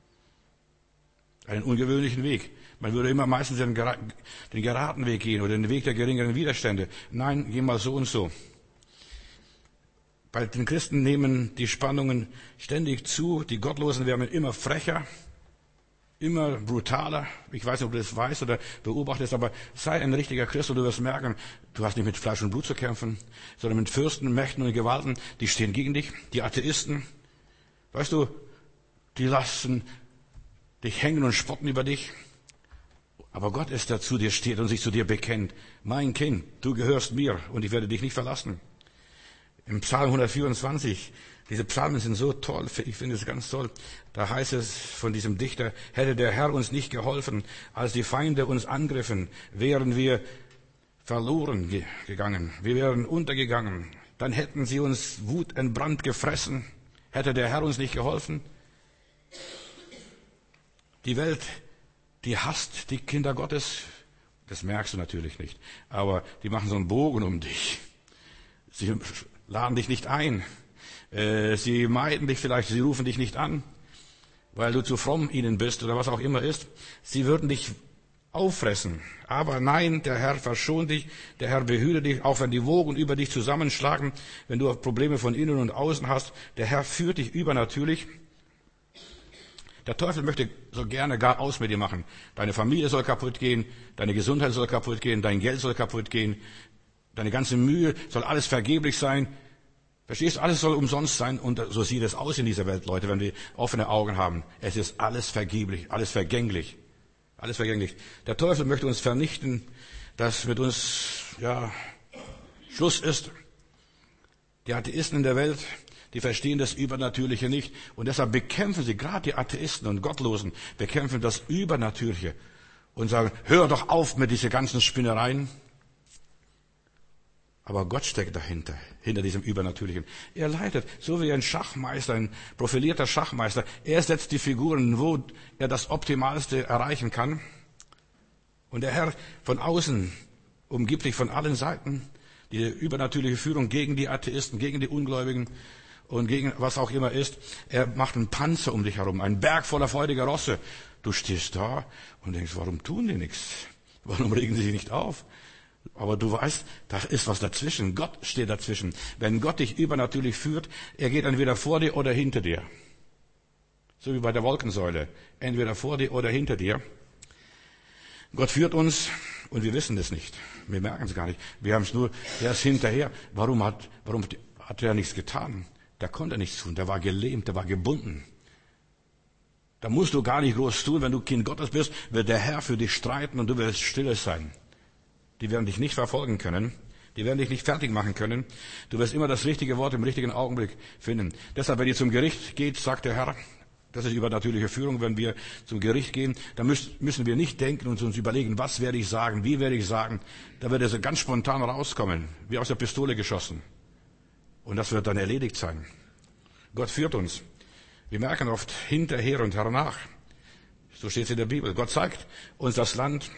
Speaker 1: Einen ungewöhnlichen Weg. Man würde immer meistens den geraden Weg gehen oder den Weg der geringeren Widerstände. Nein, geh mal so und so. Bei den Christen nehmen die Spannungen ständig zu. Die Gottlosen werden immer frecher, immer brutaler. Ich weiß nicht, ob du das weißt oder beobachtest, aber sei ein richtiger Christ und du wirst merken, du hast nicht mit Fleisch und Blut zu kämpfen, sondern mit Fürsten, Mächten und Gewalten, die stehen gegen dich. Die Atheisten, weißt du, die lassen dich hängen und spotten über dich. Aber Gott ist, der zu dir steht und sich zu dir bekennt. Mein Kind, du gehörst mir und ich werde dich nicht verlassen. Im Psalm 124, diese Psalmen sind so toll, ich finde es ganz toll. Da heißt es von diesem Dichter, hätte der Herr uns nicht geholfen, als die Feinde uns angriffen, wären wir verloren gegangen, wir wären untergegangen. Dann hätten sie uns wutentbrannt gefressen, hätte der Herr uns nicht geholfen. Die Welt, die hasst die Kinder Gottes. Das merkst du natürlich nicht. Aber die machen so einen Bogen um dich. Sie laden dich nicht ein. Sie meiden dich vielleicht, sie rufen dich nicht an, weil du zu fromm ihnen bist oder was auch immer ist. Sie würden dich auffressen. Aber nein, der Herr verschont dich, der Herr behüte dich, auch wenn die Wogen über dich zusammenschlagen, wenn du Probleme von innen und außen hast. Der Herr führt dich übernatürlich. Der Teufel möchte so gerne gar aus mit dir machen. Deine Familie soll kaputt gehen, deine Gesundheit soll kaputt gehen, dein Geld soll kaputt gehen, deine ganze Mühe soll alles vergeblich sein. Verstehst du? Alles soll umsonst sein und so sieht es aus in dieser Welt, Leute, wenn wir offene Augen haben. Es ist alles vergeblich, alles vergänglich. Alles vergänglich. Der Teufel möchte uns vernichten, dass mit uns, Schluss ist. Die Atheisten in der Welt, die verstehen das Übernatürliche nicht. Und deshalb bekämpfen sie, gerade die Atheisten und Gottlosen, bekämpfen das Übernatürliche und sagen, hör doch auf mit diesen ganzen Spinnereien. Aber Gott steckt dahinter, hinter diesem Übernatürlichen. Er leitet, so wie ein Schachmeister, ein profilierter Schachmeister. Er setzt die Figuren, wo er das Optimalste erreichen kann. Und der Herr von außen umgibt dich von allen Seiten. Die übernatürliche Führung gegen die Atheisten, gegen die Ungläubigen und gegen was auch immer ist. Er macht einen Panzer um dich herum, einen Berg voller freudiger Rosse. Du stehst da und denkst, warum tun die nichts? Warum regen sie sich nicht auf? Aber du weißt, da ist was dazwischen. Gott steht dazwischen. Wenn Gott dich übernatürlich führt, er geht entweder vor dir oder hinter dir. So wie bei der Wolkensäule. Entweder vor dir oder hinter dir. Gott führt uns und wir wissen das nicht. Wir merken es gar nicht. Wir haben es nur, er ist hinterher. Warum hat er nichts getan? Der konnte nichts tun. Der war gelähmt, der war gebunden. Da musst du gar nicht groß tun. Wenn du Kind Gottes bist, wird der Herr für dich streiten und du wirst stille sein. Die werden dich nicht verfolgen können. Die werden dich nicht fertig machen können. Du wirst immer das richtige Wort im richtigen Augenblick finden. Deshalb, wenn ihr zum Gericht geht, sagt der Herr, das ist übernatürliche Führung, wenn wir zum Gericht gehen, dann müssen wir nicht denken und uns überlegen, was werde ich sagen, wie werde ich sagen. Da wird es ganz spontan rauskommen, wie aus der Pistole geschossen. Und das wird dann erledigt sein. Gott führt uns. Wir merken oft hinterher und hernach. So steht es in der Bibel. Gott zeigt uns das Land.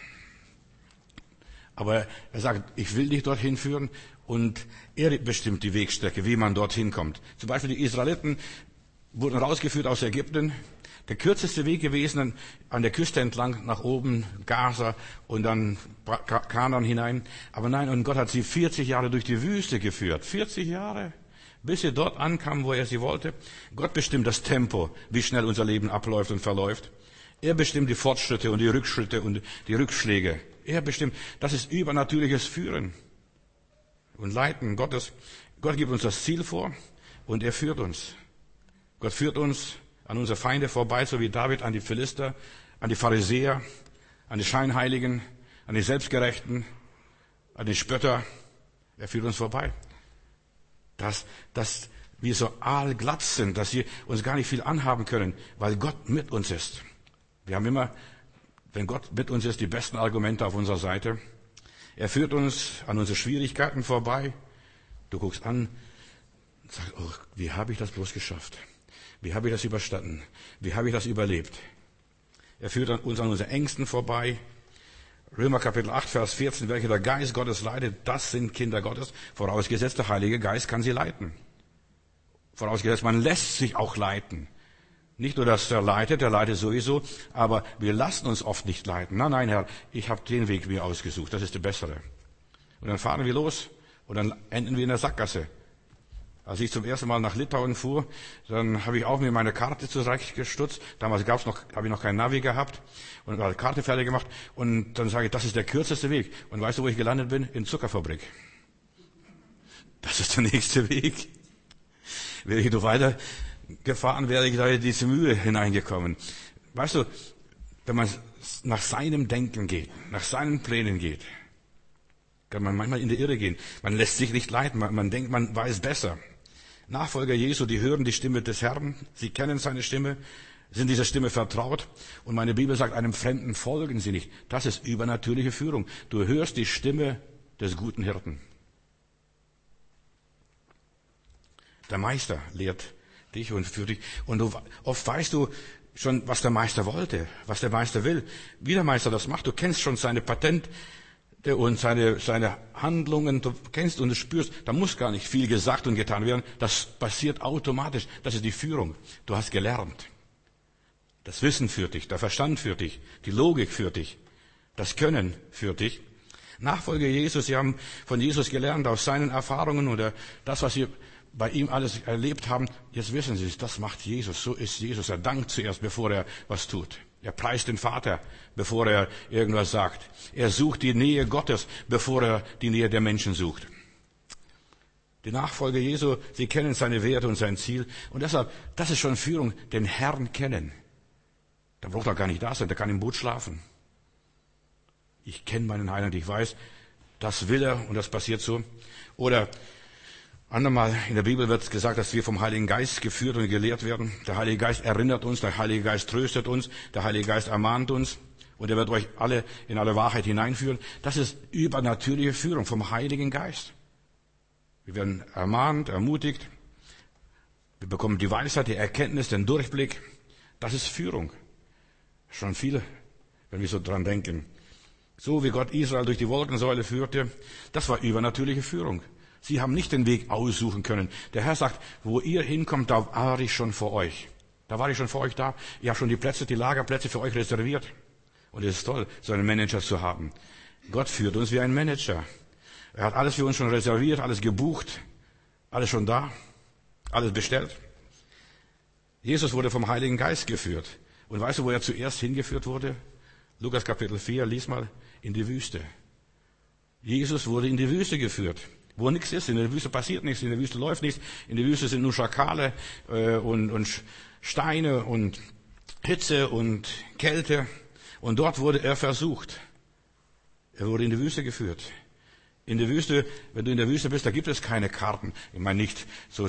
Speaker 1: Aber er sagt, ich will dich dorthin führen und er bestimmt die Wegstrecke, wie man dorthin kommt. Zum Beispiel die Israeliten wurden rausgeführt aus Ägypten. Der kürzeste Weg gewesen an der Küste entlang nach oben, Gaza und dann Kanaan hinein. Aber nein, und Gott hat sie 40 Jahre durch die Wüste geführt. 40 Jahre, bis sie dort ankamen, wo er sie wollte. Gott bestimmt das Tempo, wie schnell unser Leben abläuft und verläuft. Er bestimmt die Fortschritte und die Rückschritte und die Rückschläge. Er bestimmt, das ist übernatürliches Führen und Leiten Gottes. Gott gibt uns das Ziel vor und er führt uns. Gott führt uns an unsere Feinde vorbei, so wie David an die Philister, an die Pharisäer, an die Scheinheiligen, an die Selbstgerechten, an die Spötter. Er führt uns vorbei. Dass wir so aalglatt sind, dass wir uns gar nicht viel anhaben können, weil Gott mit uns ist. Wir haben immer, wenn Gott mit uns ist, die besten Argumente auf unserer Seite. Er führt uns an unsere Schwierigkeiten vorbei. Du guckst an und sagst, oh, wie habe ich das bloß geschafft? Wie habe ich das überstanden? Wie habe ich das überlebt? Er führt uns an unseren Ängsten vorbei. Römer Kapitel 8, Vers 14, welche der Geist Gottes leitet, das sind Kinder Gottes. Vorausgesetzt, der Heilige Geist kann sie leiten. Vorausgesetzt, man lässt sich auch leiten. Nicht nur, dass der leitet sowieso, aber wir lassen uns oft nicht leiten. Nein, Herr, ich habe den Weg mir ausgesucht, das ist der bessere. Und dann fahren wir los und dann enden wir in der Sackgasse. Als ich zum ersten Mal nach Litauen fuhr, dann habe ich auch mir meine Karte zurechtgestutzt. Damals habe ich noch kein Navi gehabt und habe die Karte fertig gemacht. Und dann sage ich, das ist der kürzeste Weg. Und weißt du, wo ich gelandet bin? In Zuckerfabrik. Das ist der nächste Weg. Wäre ich noch weiter gefahren, wäre ich da in diese Mühle hineingekommen. Weißt du, wenn man nach seinem Denken geht, nach seinen Plänen geht, kann man manchmal in die Irre gehen. Man lässt sich nicht leiten, man denkt, man weiß besser. Nachfolger Jesu, die hören die Stimme des Herrn, sie kennen seine Stimme, sind dieser Stimme vertraut. Und meine Bibel sagt, einem Fremden folgen sie nicht. Das ist übernatürliche Führung. Du hörst die Stimme des guten Hirten. Der Meister lehrt dich und führt dich. Und oft weißt du schon, was der Meister wollte, was der Meister will. Wie der Meister das macht, du kennst schon seine Patente und seine Handlungen, du kennst und du spürst, da muss gar nicht viel gesagt und getan werden. Das passiert automatisch. Das ist die Führung. Du hast gelernt. Das Wissen führt dich, der Verstand führt dich, die Logik führt dich, das Können führt dich. Nachfolger Jesus, sie haben von Jesus gelernt, aus seinen Erfahrungen oder das, was sie bei ihm alles erlebt haben. Jetzt wissen sie es, das macht Jesus, so ist Jesus. Er dankt zuerst, bevor er was tut. Er preist den Vater, bevor er irgendwas sagt. Er sucht die Nähe Gottes, bevor er die Nähe der Menschen sucht. Die Nachfolger Jesu, sie kennen seine Werte und sein Ziel. Und deshalb, das ist schon Führung, den Herrn kennen. Der braucht doch gar nicht da sein, der kann im Boot schlafen. Ich kenne meinen Heiland, ich weiß, das will er und das passiert so. Oder andermal in der Bibel wird gesagt, dass wir vom Heiligen Geist geführt und gelehrt werden. Der Heilige Geist erinnert uns, der Heilige Geist tröstet uns, der Heilige Geist ermahnt uns und er wird euch alle in alle Wahrheit hineinführen. Das ist übernatürliche Führung vom Heiligen Geist. Wir werden ermahnt, ermutigt. Wir bekommen die Weisheit, die Erkenntnis, den Durchblick. Das ist Führung. Schon viel, wenn wir so dran denken. So wie Gott Israel durch die Wolkensäule führte, das war übernatürliche Führung. Sie haben nicht den Weg aussuchen können. Der Herr sagt, wo ihr hinkommt, da war ich schon vor euch. Da war ich schon vor euch da. Ich habe schon die Plätze, die Lagerplätze für euch reserviert. Und es ist toll, so einen Manager zu haben. Gott führt uns wie ein Manager. Er hat alles für uns schon reserviert, alles gebucht, alles schon da, alles bestellt. Jesus wurde vom Heiligen Geist geführt. Und weißt du, wo er zuerst hingeführt wurde? Lukas Kapitel 4, lies mal, in die Wüste. Jesus wurde in die Wüste geführt, wo nichts ist. In der Wüste passiert nichts, in der Wüste läuft nichts. In der Wüste sind nur Schakale und Steine und Hitze und Kälte. Und dort wurde er versucht. Er wurde in die Wüste geführt. In der Wüste, wenn du in der Wüste bist, da gibt es keine Karten. Ich meine nicht so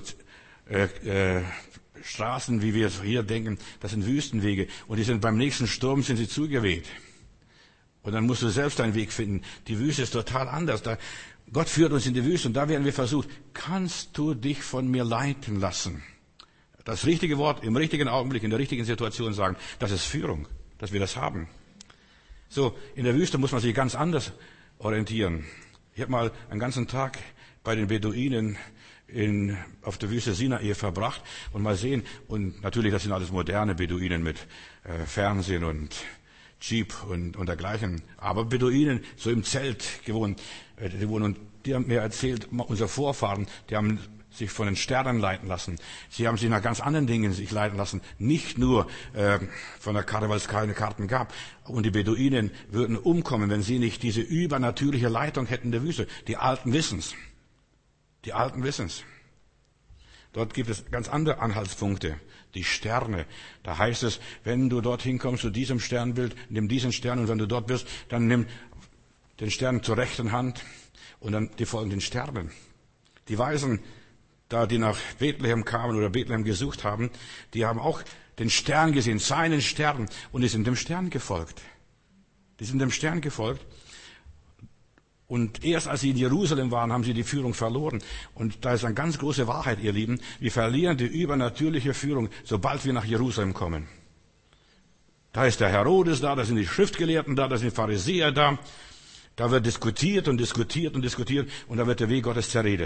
Speaker 1: Straßen, wie wir hier denken, das sind Wüstenwege. Und die sind beim nächsten Sturm sind sie zugeweht. Und dann musst du selbst deinen Weg finden. Die Wüste ist total anders. Gott führt uns in die Wüste und da werden wir versucht, kannst du dich von mir leiten lassen? Das richtige Wort im richtigen Augenblick, in der richtigen Situation sagen, das ist Führung, dass wir das haben. So, in der Wüste muss man sich ganz anders orientieren. Ich habe mal einen ganzen Tag bei den Beduinen auf der Wüste Sinai verbracht und mal sehen, und natürlich, das sind alles moderne Beduinen mit Fernsehen und Jeep und dergleichen, aber Beduinen, so im Zelt gewohnt, die wohnen, und die haben mir erzählt, unsere Vorfahren, die haben sich von den Sternen leiten lassen. Sie haben sich nach ganz anderen Dingen sich leiten lassen, nicht nur von der Karte, weil es keine Karten gab. Und die Beduinen würden umkommen, wenn sie nicht diese übernatürliche Leitung hätten der Wüste. Die Alten wissen's. Die Alten wissen's. Dort gibt es ganz andere Anhaltspunkte. Die Sterne. Da heißt es, wenn du dorthin kommst zu diesem Sternbild, nimm diesen Stern, und wenn du dort bist, dann nimm den Stern zur rechten Hand und dann die folgenden Sternen. Die Weisen, da die nach Bethlehem kamen oder Bethlehem gesucht haben, die haben auch den Stern gesehen, seinen Stern, und die sind dem Stern gefolgt. Die sind dem Stern gefolgt. Und erst als sie in Jerusalem waren, haben sie die Führung verloren. Und da ist eine ganz große Wahrheit, ihr Lieben. Wir verlieren die übernatürliche Führung, sobald wir nach Jerusalem kommen. Da ist der Herodes da sind die Schriftgelehrten da sind die Pharisäer da. Da wird diskutiert und diskutiert und diskutiert und da wird der Weg Gottes zerredet.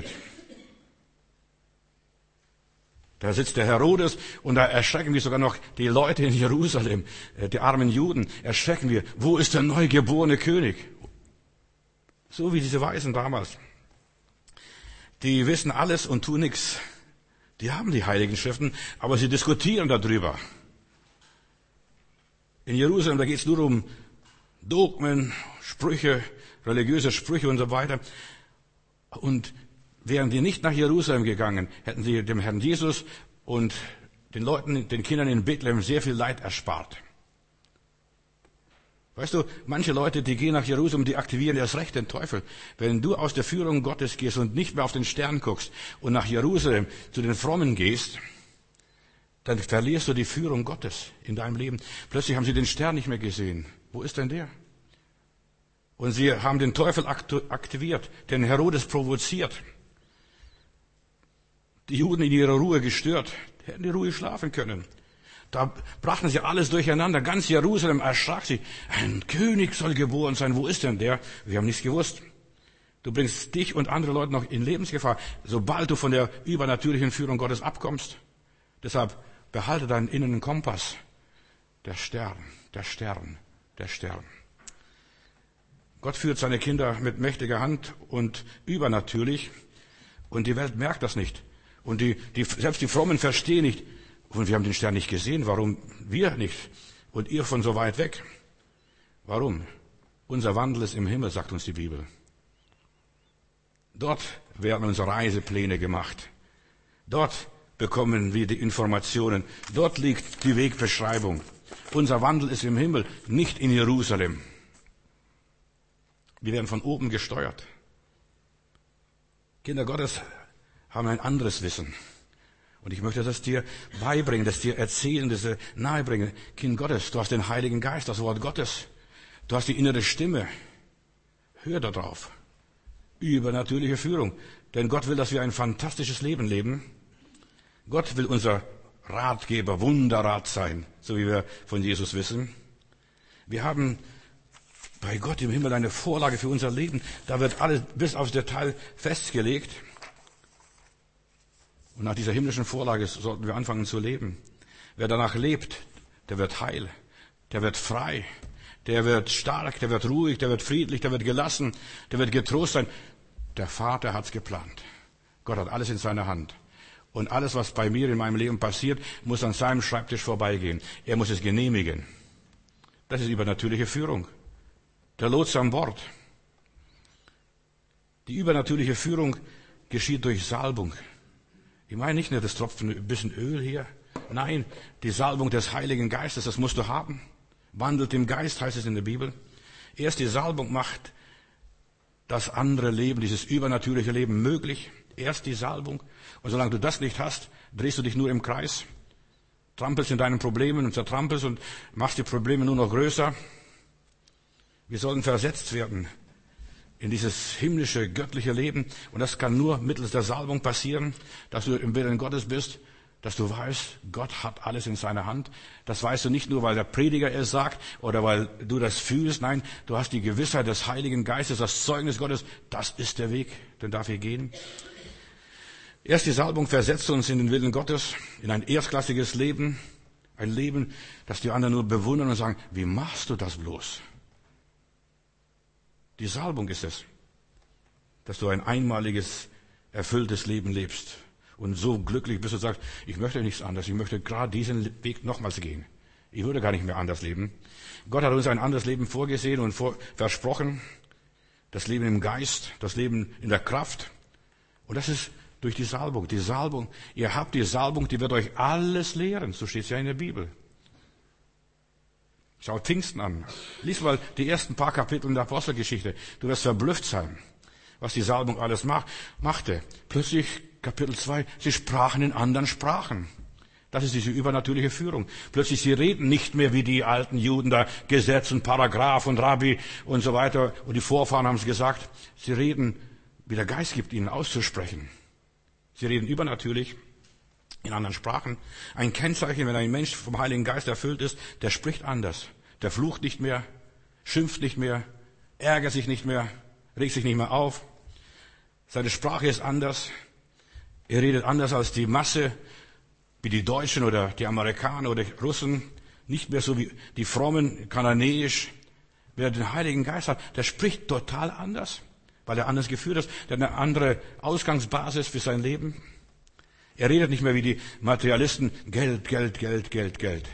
Speaker 1: Da sitzt der Herodes und da erschrecken wir sogar noch die Leute in Jerusalem, die armen Juden, erschrecken wir. Wo ist der neugeborene König? So wie diese Weisen damals. Die wissen alles und tun nichts. Die haben die Heiligen Schriften, aber sie diskutieren darüber. In Jerusalem, da geht es nur um Dogmen, Sprüche, religiöse Sprüche und so weiter. Und wären die nicht nach Jerusalem gegangen, hätten sie dem Herrn Jesus und den Leuten, den Kindern in Bethlehem sehr viel Leid erspart. Weißt du, manche Leute, die gehen nach Jerusalem, die aktivieren erst recht den Teufel. Wenn du aus der Führung Gottes gehst und nicht mehr auf den Stern guckst und nach Jerusalem zu den Frommen gehst, dann verlierst du die Führung Gottes in deinem Leben. Plötzlich haben sie den Stern nicht mehr gesehen. Wo ist denn der? Und sie haben den Teufel aktiviert, den Herodes provoziert. Die Juden in ihrer Ruhe gestört, hätten die Ruhe schlafen können. Da brachten sie alles durcheinander. Ganz Jerusalem erschrak sich. Ein König soll geboren sein. Wo ist denn der? Wir haben nichts gewusst. Du bringst dich und andere Leute noch in Lebensgefahr, sobald du von der übernatürlichen Führung Gottes abkommst. Deshalb behalte deinen inneren Kompass. Der Stern, der Stern, der Stern. Gott führt seine Kinder mit mächtiger Hand und übernatürlich. Und die Welt merkt das nicht. Und selbst die Frommen verstehen nicht. Und wir haben den Stern nicht gesehen. Warum wir nicht? Und ihr von so weit weg? Warum? Unser Wandel ist im Himmel, sagt uns die Bibel. Dort werden unsere Reisepläne gemacht. Dort bekommen wir die Informationen. Dort liegt die Wegbeschreibung. Unser Wandel ist im Himmel, nicht in Jerusalem. Wir werden von oben gesteuert. Kinder Gottes haben ein anderes Wissen. Und ich möchte das dir beibringen, das dir erzählen, das dir nahebringen. Kind Gottes, du hast den Heiligen Geist, das Wort Gottes. Du hast die innere Stimme. Hör da drauf. Übernatürliche Führung. Denn Gott will, dass wir ein fantastisches Leben leben. Gott will unser Ratgeber, Wunderrat sein, so wie wir von Jesus wissen. Wir haben bei Gott im Himmel eine Vorlage für unser Leben. Da wird alles bis aufs Detail festgelegt. Und nach dieser himmlischen Vorlage sollten wir anfangen zu leben. Wer danach lebt, der wird heil, der wird frei, der wird stark, der wird ruhig, der wird friedlich, der wird gelassen, der wird getrost sein. Der Vater hat's geplant. Gott hat alles in seiner Hand. Und alles, was bei mir in meinem Leben passiert, muss an seinem Schreibtisch vorbeigehen. Er muss es genehmigen. Das ist übernatürliche Führung. Der Lots am Bord. Die übernatürliche Führung geschieht durch Salbung. Ich meine nicht nur das Tropfen ein bisschen Öl hier. Nein, die Salbung des Heiligen Geistes, das musst du haben. Wandelt im Geist, heißt es in der Bibel. Erst die Salbung macht das andere Leben, dieses übernatürliche Leben möglich. Erst die Salbung. Und solange du das nicht hast, drehst du dich nur im Kreis. Trampelst in deinen Problemen und zertrampelst und machst die Probleme nur noch größer. Wir sollen versetzt werden in dieses himmlische, göttliche Leben. Und das kann nur mittels der Salbung passieren, dass du im Willen Gottes bist, dass du weißt, Gott hat alles in seiner Hand. Das weißt du nicht nur, weil der Prediger es sagt oder weil du das fühlst. Nein, du hast die Gewissheit des Heiligen Geistes, das Zeugnis Gottes. Das ist der Weg, den darf wir gehen. Erst die Salbung versetzt uns in den Willen Gottes, in ein erstklassiges Leben. Ein Leben, das die anderen nur bewundern und sagen, wie machst du das bloß? Die Salbung ist es, dass du ein einmaliges, erfülltes Leben lebst und so glücklich bist und sagst, ich möchte nichts anderes, ich möchte gerade diesen Weg nochmals gehen. Ich würde gar nicht mehr anders leben. Gott hat uns ein anderes Leben vorgesehen und versprochen, das Leben im Geist, das Leben in der Kraft. Und das ist durch die Salbung. Die Salbung, ihr habt die Salbung, die wird euch alles lehren, so steht es ja in der Bibel. Schau Pfingsten an. Lies mal die ersten paar Kapitel in der Apostelgeschichte. Du wirst verblüfft sein, was die Salbung alles machte. Plötzlich, Kapitel 2, sie sprachen in anderen Sprachen. Das ist diese übernatürliche Führung. Plötzlich, sie reden nicht mehr wie die alten Juden, da Gesetz und Paragraph und Rabbi und so weiter. Und die Vorfahren haben es gesagt. Sie reden, wie der Geist gibt, ihnen auszusprechen. Sie reden übernatürlich. In anderen Sprachen. Ein Kennzeichen, wenn ein Mensch vom Heiligen Geist erfüllt ist, der spricht anders. Der flucht nicht mehr, schimpft nicht mehr, ärgert sich nicht mehr, regt sich nicht mehr auf. Seine Sprache ist anders. Er redet anders als die Masse, wie die Deutschen oder die Amerikaner oder die Russen. Nicht mehr so wie die Frommen, kananäisch. Wer den Heiligen Geist hat, der spricht total anders, weil er anders geführt ist. Der hat eine andere Ausgangsbasis für sein Leben. Er redet nicht mehr wie die Materialisten, Geld, Geld, Geld, Geld, Geld.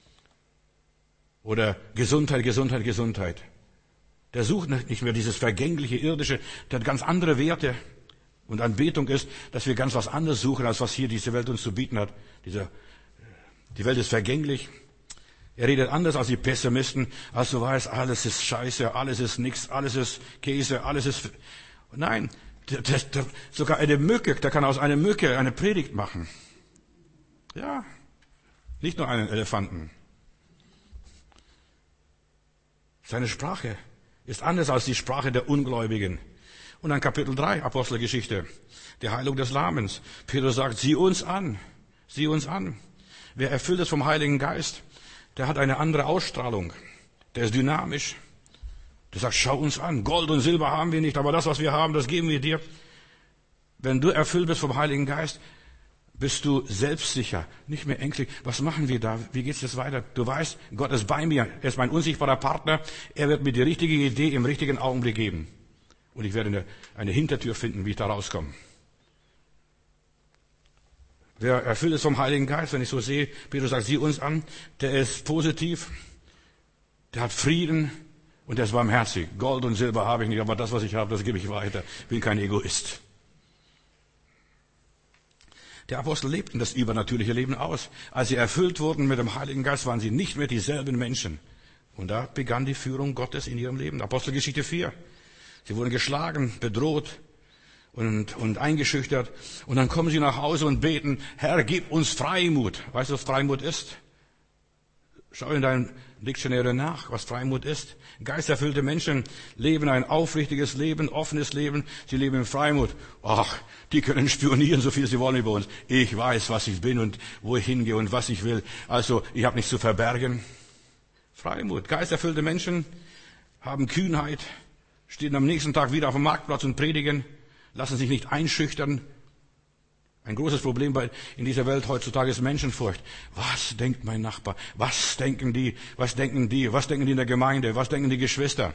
Speaker 1: Oder Gesundheit, Gesundheit, Gesundheit. Der sucht nicht mehr dieses vergängliche, irdische, der hat ganz andere Werte. Und Anbetung ist, dass wir ganz was anderes suchen, als was hier diese Welt uns zu bieten hat. Die Welt ist vergänglich. Er redet anders als die Pessimisten, als du weißt, alles ist Scheiße, alles ist nichts, alles ist Käse, alles ist... Nein, sogar eine Mücke, der kann aus einer Mücke eine Predigt machen. Ja, nicht nur einen Elefanten. Seine Sprache ist anders als die Sprache der Ungläubigen. Und dann Kapitel 3, Apostelgeschichte, die Heilung des Lahmens. Petrus sagt, sieh uns an, sieh uns an. Wer erfüllt ist vom Heiligen Geist, der hat eine andere Ausstrahlung. Der ist dynamisch. Der sagt, schau uns an. Gold und Silber haben wir nicht, aber das, was wir haben, das geben wir dir. Wenn du erfüllt bist vom Heiligen Geist, bist du selbstsicher, nicht mehr ängstlich. Was machen wir da? Wie geht's jetzt weiter? Du weißt, Gott ist bei mir. Er ist mein unsichtbarer Partner. Er wird mir die richtige Idee im richtigen Augenblick geben. Und ich werde eine Hintertür finden, wie ich da rauskomme. Wer erfüllt ist vom Heiligen Geist, wenn ich so sehe, Petrus sagt, sieh uns an, der ist positiv, der hat Frieden, und der ist barmherzig. Gold und Silber habe ich nicht, aber das, was ich habe, das gebe ich weiter. Bin kein Egoist. Der Apostel lebten das übernatürliche Leben aus. Als sie erfüllt wurden mit dem Heiligen Geist, waren sie nicht mehr dieselben Menschen. Und da begann die Führung Gottes in ihrem Leben. Apostelgeschichte 4. Sie wurden geschlagen, bedroht und eingeschüchtert. Und dann kommen sie nach Hause und beten, Herr, gib uns Freimut. Weißt du, was Freimut ist? Schau in deinem Diktionär nach, was Freimut ist. Geisterfüllte Menschen leben ein aufrichtiges Leben, offenes Leben. Sie leben in Freimut. Ach, die können spionieren, so viel sie wollen über uns. Ich weiß, was ich bin und wo ich hingehe und was ich will. Also, ich habe nichts zu verbergen. Freimut. Geisterfüllte Menschen haben Kühnheit, stehen am nächsten Tag wieder auf dem Marktplatz und predigen, lassen sich nicht einschüchtern. Ein großes Problem in dieser Welt heutzutage ist Menschenfurcht. Was denkt mein Nachbar? Was denken die? Was denken die? Was denken die in der Gemeinde? Was denken die Geschwister?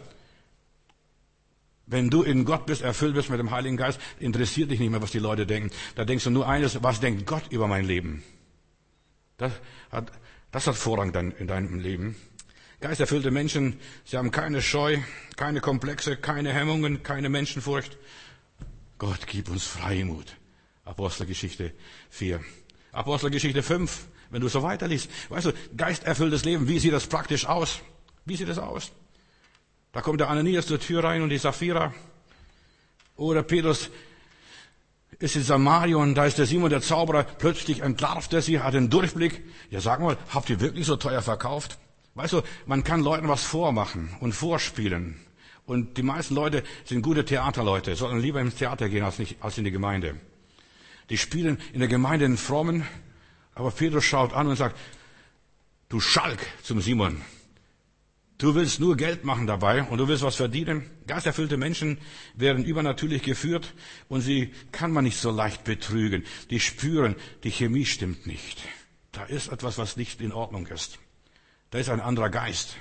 Speaker 1: Wenn du in Gott bist, erfüllt bist mit dem Heiligen Geist, interessiert dich nicht mehr, was die Leute denken. Da denkst du nur eines, was denkt Gott über mein Leben? Das hat Vorrang dann in deinem Leben. Geisterfüllte Menschen, sie haben keine Scheu, keine Komplexe, keine Hemmungen, keine Menschenfurcht. Gott, gib uns Freimut. Apostelgeschichte 4. Apostelgeschichte 5, wenn du so weiterliest. Weißt du, geisterfülltes Leben, wie sieht das praktisch aus? Wie sieht das aus? Da kommt der Ananias zur Tür rein und die Sapphira. Oder Petrus ist in Samaria und da ist der Simon, der Zauberer, plötzlich entlarvt er sie, hat einen Durchblick. Ja, sag mal, habt ihr wirklich so teuer verkauft? Weißt du, man kann Leuten was vormachen und vorspielen. Und die meisten Leute sind gute Theaterleute, sollten lieber ins Theater gehen als in die Gemeinde. Die spielen in der Gemeinde einen Frommen, aber Petrus schaut an und sagt, du Schalk zum Simon. Du willst nur Geld machen dabei und du willst was verdienen. Geisterfüllte Menschen werden übernatürlich geführt und sie kann man nicht so leicht betrügen. Die spüren, die Chemie stimmt nicht. Da ist etwas, was nicht in Ordnung ist. Da ist ein anderer Geist.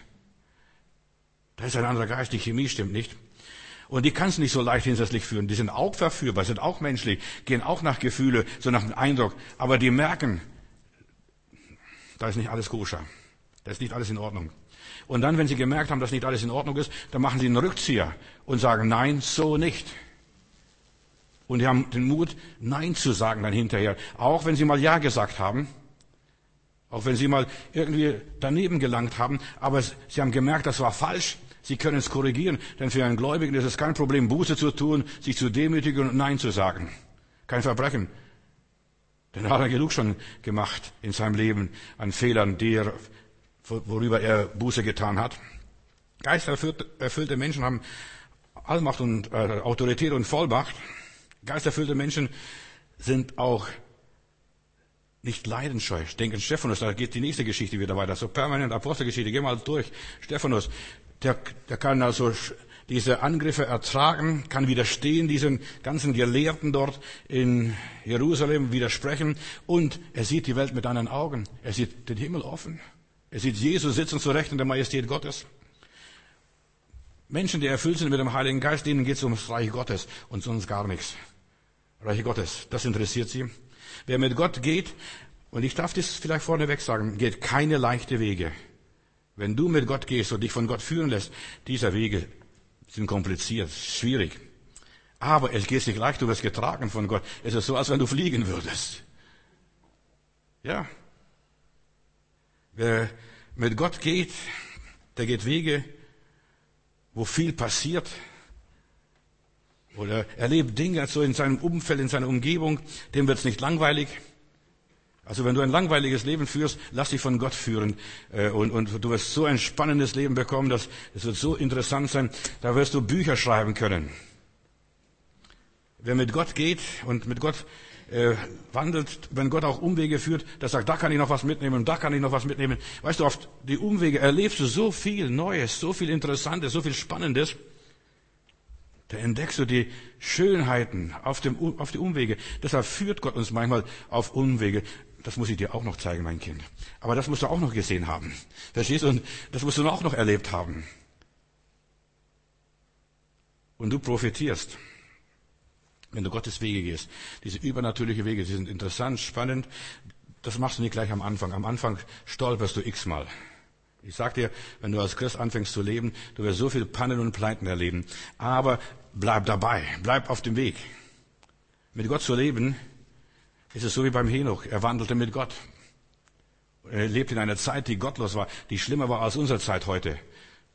Speaker 1: Die Chemie stimmt nicht. Und die kannst du nicht so leicht hinters Licht führen. Die sind auch verführbar, sind auch menschlich, gehen auch nach Gefühle, so nach dem Eindruck. Aber die merken, da ist nicht alles koscher. Da ist nicht alles in Ordnung. Und dann, wenn sie gemerkt haben, dass nicht alles in Ordnung ist, dann machen sie einen Rückzieher und sagen, nein, so nicht. Und die haben den Mut, Nein zu sagen dann hinterher. Auch wenn sie mal Ja gesagt haben. Auch wenn sie mal irgendwie daneben gelangt haben. Aber sie haben gemerkt, das war falsch. Sie können es korrigieren, denn für einen Gläubigen ist es kein Problem, Buße zu tun, sich zu demütigen und Nein zu sagen. Kein Verbrechen. Denn er hat genug schon gemacht in seinem Leben an Fehlern, worüber er Buße getan hat. Geisterfüllte Menschen haben Allmacht und Autorität und Vollmacht. Geisterfüllte Menschen sind auch nicht leidensscheu. Denken Stephanus, da geht die nächste Geschichte wieder weiter. So permanent Apostelgeschichte, geh mal durch. Stephanus, der kann also diese Angriffe ertragen, kann widerstehen, diesen ganzen Gelehrten dort in Jerusalem widersprechen und er sieht die Welt mit anderen Augen. Er sieht den Himmel offen. Er sieht Jesus sitzen zu Rechten der Majestät Gottes. Menschen, die erfüllt sind mit dem Heiligen Geist, denen geht es ums Reich Gottes und sonst gar nichts. Reich Gottes, das interessiert sie. Wer mit Gott geht, und ich darf das vielleicht vorneweg sagen, geht keine leichte Wege. Wenn du mit Gott gehst und dich von Gott führen lässt, diese Wege sind kompliziert, schwierig. Aber es geht nicht leicht, du wirst getragen von Gott. Es ist so, als wenn du fliegen würdest. Ja. Wer mit Gott geht, der geht Wege, wo viel passiert. Oder erlebt Dinge so in seinem Umfeld, in seiner Umgebung, dem wird's nicht langweilig. Also wenn du ein langweiliges Leben führst, lass dich von Gott führen und du wirst so ein spannendes Leben bekommen, es wird so interessant sein, da wirst du Bücher schreiben können. Wer mit Gott geht und mit Gott wandelt, wenn Gott auch Umwege führt, der sagt, da kann ich noch was mitnehmen und da kann ich noch was mitnehmen. Weißt du, auf die Umwege erlebst du so viel Neues, so viel Interessantes, so viel Spannendes. Da entdeckst du die Schönheiten auf die Umwege. Deshalb führt Gott uns manchmal auf Umwege. Das muss ich dir auch noch zeigen, mein Kind. Aber das musst du auch noch gesehen haben. Verstehst du? Und das musst du auch noch erlebt haben. Und du profitierst, wenn du Gottes Wege gehst. Diese übernatürliche Wege, die sind interessant, spannend. Das machst du nicht gleich am Anfang. Am Anfang stolperst du x-mal. Ich sag dir, wenn du als Christ anfängst zu leben, du wirst so viel Pannen und Pleiten erleben. Aber bleib dabei, bleib auf dem Weg. Mit Gott zu leben, ist es so wie beim Henoch. Er wandelte mit Gott. Er lebte in einer Zeit, die gottlos war, die schlimmer war als unsere Zeit heute.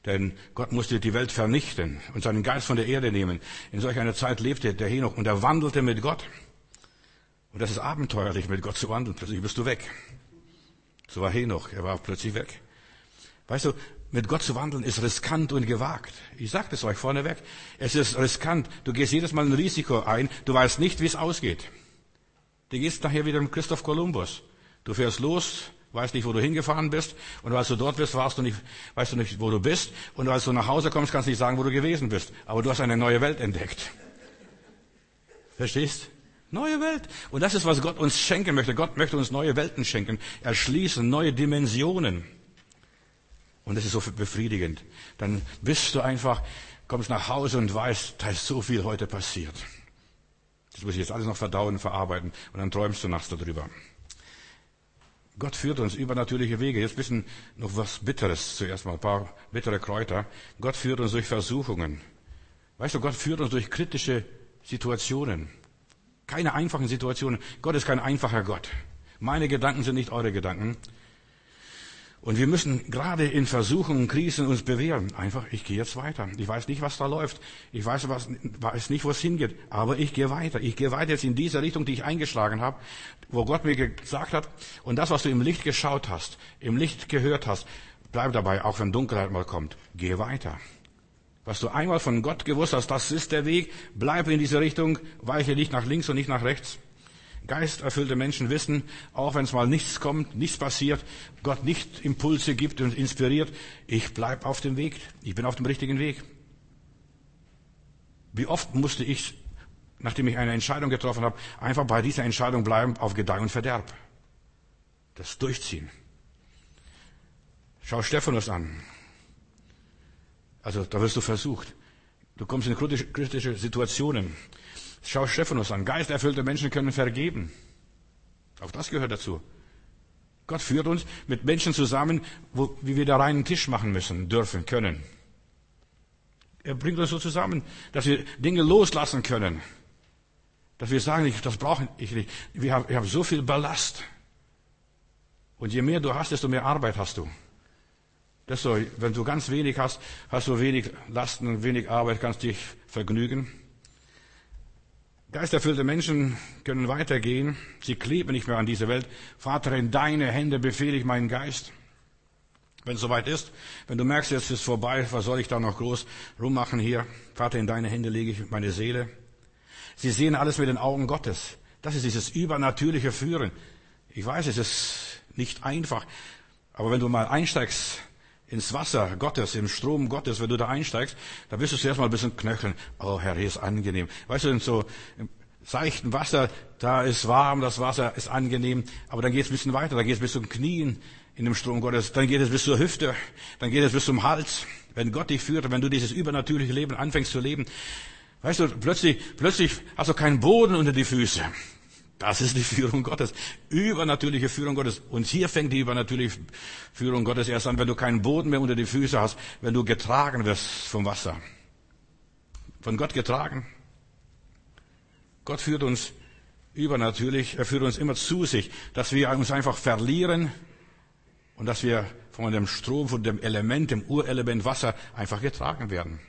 Speaker 1: Denn Gott musste die Welt vernichten und seinen Geist von der Erde nehmen. In solch einer Zeit lebte der Henoch und er wandelte mit Gott. Und das ist abenteuerlich, mit Gott zu wandeln. Plötzlich bist du weg. So war Henoch, er war plötzlich weg. Weißt du, mit Gott zu wandeln ist riskant und gewagt. Ich sage das euch vorneweg. Es ist riskant. Du gehst jedes Mal ein Risiko ein. Du weißt nicht, wie es ausgeht. Du gehst nachher wieder mit Christoph Kolumbus. Du fährst los, weißt nicht, wo du hingefahren bist. Und als du dort bist, weißt du nicht, wo du bist. Und als du nach Hause kommst, kannst du nicht sagen, wo du gewesen bist. Aber du hast eine neue Welt entdeckt. Verstehst? Neue Welt. Und das ist, was Gott uns schenken möchte. Gott möchte uns neue Welten schenken, erschließen, neue Dimensionen. Und das ist so befriedigend. Dann bist du einfach, kommst nach Hause und weißt, da ist so viel heute passiert. Das muss ich jetzt alles noch verdauen, verarbeiten. Und dann träumst du nachts darüber. Gott führt uns übernatürliche Wege. Jetzt ein bisschen noch was Bitteres zuerst mal, ein paar bittere Kräuter. Gott führt uns durch Versuchungen. Weißt du, Gott führt uns durch kritische Situationen. Keine einfachen Situationen. Gott ist kein einfacher Gott. Meine Gedanken sind nicht eure Gedanken. Und wir müssen gerade in Versuchungen, Krisen uns bewähren. Einfach, ich gehe jetzt weiter. Ich weiß nicht, was da läuft. Ich weiß nicht, wo es hingeht. Aber ich gehe weiter. Ich gehe weiter jetzt in diese Richtung, die ich eingeschlagen habe, wo Gott mir gesagt hat. Und das, was du im Licht geschaut hast, im Licht gehört hast, bleib dabei, auch wenn Dunkelheit mal kommt. Geh weiter. Was du einmal von Gott gewusst hast, das ist der Weg. Bleib in diese Richtung, weiche nicht nach links und nicht nach rechts. Geisterfüllte Menschen wissen, auch wenn es mal nichts kommt, nichts passiert, Gott nicht Impulse gibt und inspiriert, ich bleib auf dem Weg. Ich bin auf dem richtigen Weg. Wie oft musste ich, nachdem ich eine Entscheidung getroffen habe, einfach bei dieser Entscheidung bleiben, auf Gedeih und Verderb. Das durchziehen. Schau Stephanus an. Also da wirst du versucht. Du kommst in kritische Situationen. Schau Stephanus an. Geisterfüllte Menschen können vergeben. Auch das gehört dazu. Gott führt uns mit Menschen zusammen, wie wir da reinen Tisch machen müssen, dürfen, können. Er bringt uns so zusammen, dass wir Dinge loslassen können. Dass wir sagen, das brauche ich nicht. Ich habe so viel Ballast. Und je mehr du hast, desto mehr Arbeit hast du. Das so, wenn du ganz wenig hast, hast du wenig Lasten und wenig Arbeit, kannst dich vergnügen. Geisterfüllte Menschen können weitergehen. Sie kleben nicht mehr an diese Welt. Vater, in deine Hände befehle ich meinen Geist. Wenn es soweit ist, wenn du merkst, jetzt ist es vorbei, was soll ich da noch groß rummachen hier? Vater, in deine Hände lege ich meine Seele. Sie sehen alles mit den Augen Gottes. Das ist dieses übernatürliche Führen. Ich weiß, es ist nicht einfach. Aber wenn du mal einsteigst ins Wasser Gottes, im Strom Gottes, wenn du da einsteigst, da wirst du zuerst mal ein bisschen knöcheln. Oh Herr, hier ist angenehm. Weißt du, in so im seichten Wasser, da ist warm, das Wasser ist angenehm, aber dann geht es ein bisschen weiter, da geht es bis zum Knien in dem Strom Gottes, dann geht es bis zur Hüfte, dann geht es bis zum Hals. Wenn Gott dich führt, wenn du dieses übernatürliche Leben anfängst zu leben, weißt du, plötzlich hast du keinen Boden unter die Füße. Das ist die Führung Gottes, übernatürliche Führung Gottes. Und hier fängt die übernatürliche Führung Gottes erst an, wenn du keinen Boden mehr unter die Füße hast, wenn du getragen wirst vom Wasser. Von Gott getragen. Gott führt uns übernatürlich, er führt uns immer zu sich, dass wir uns einfach verlieren und dass wir von dem Strom, von dem Element, dem Urelement Wasser einfach getragen werden.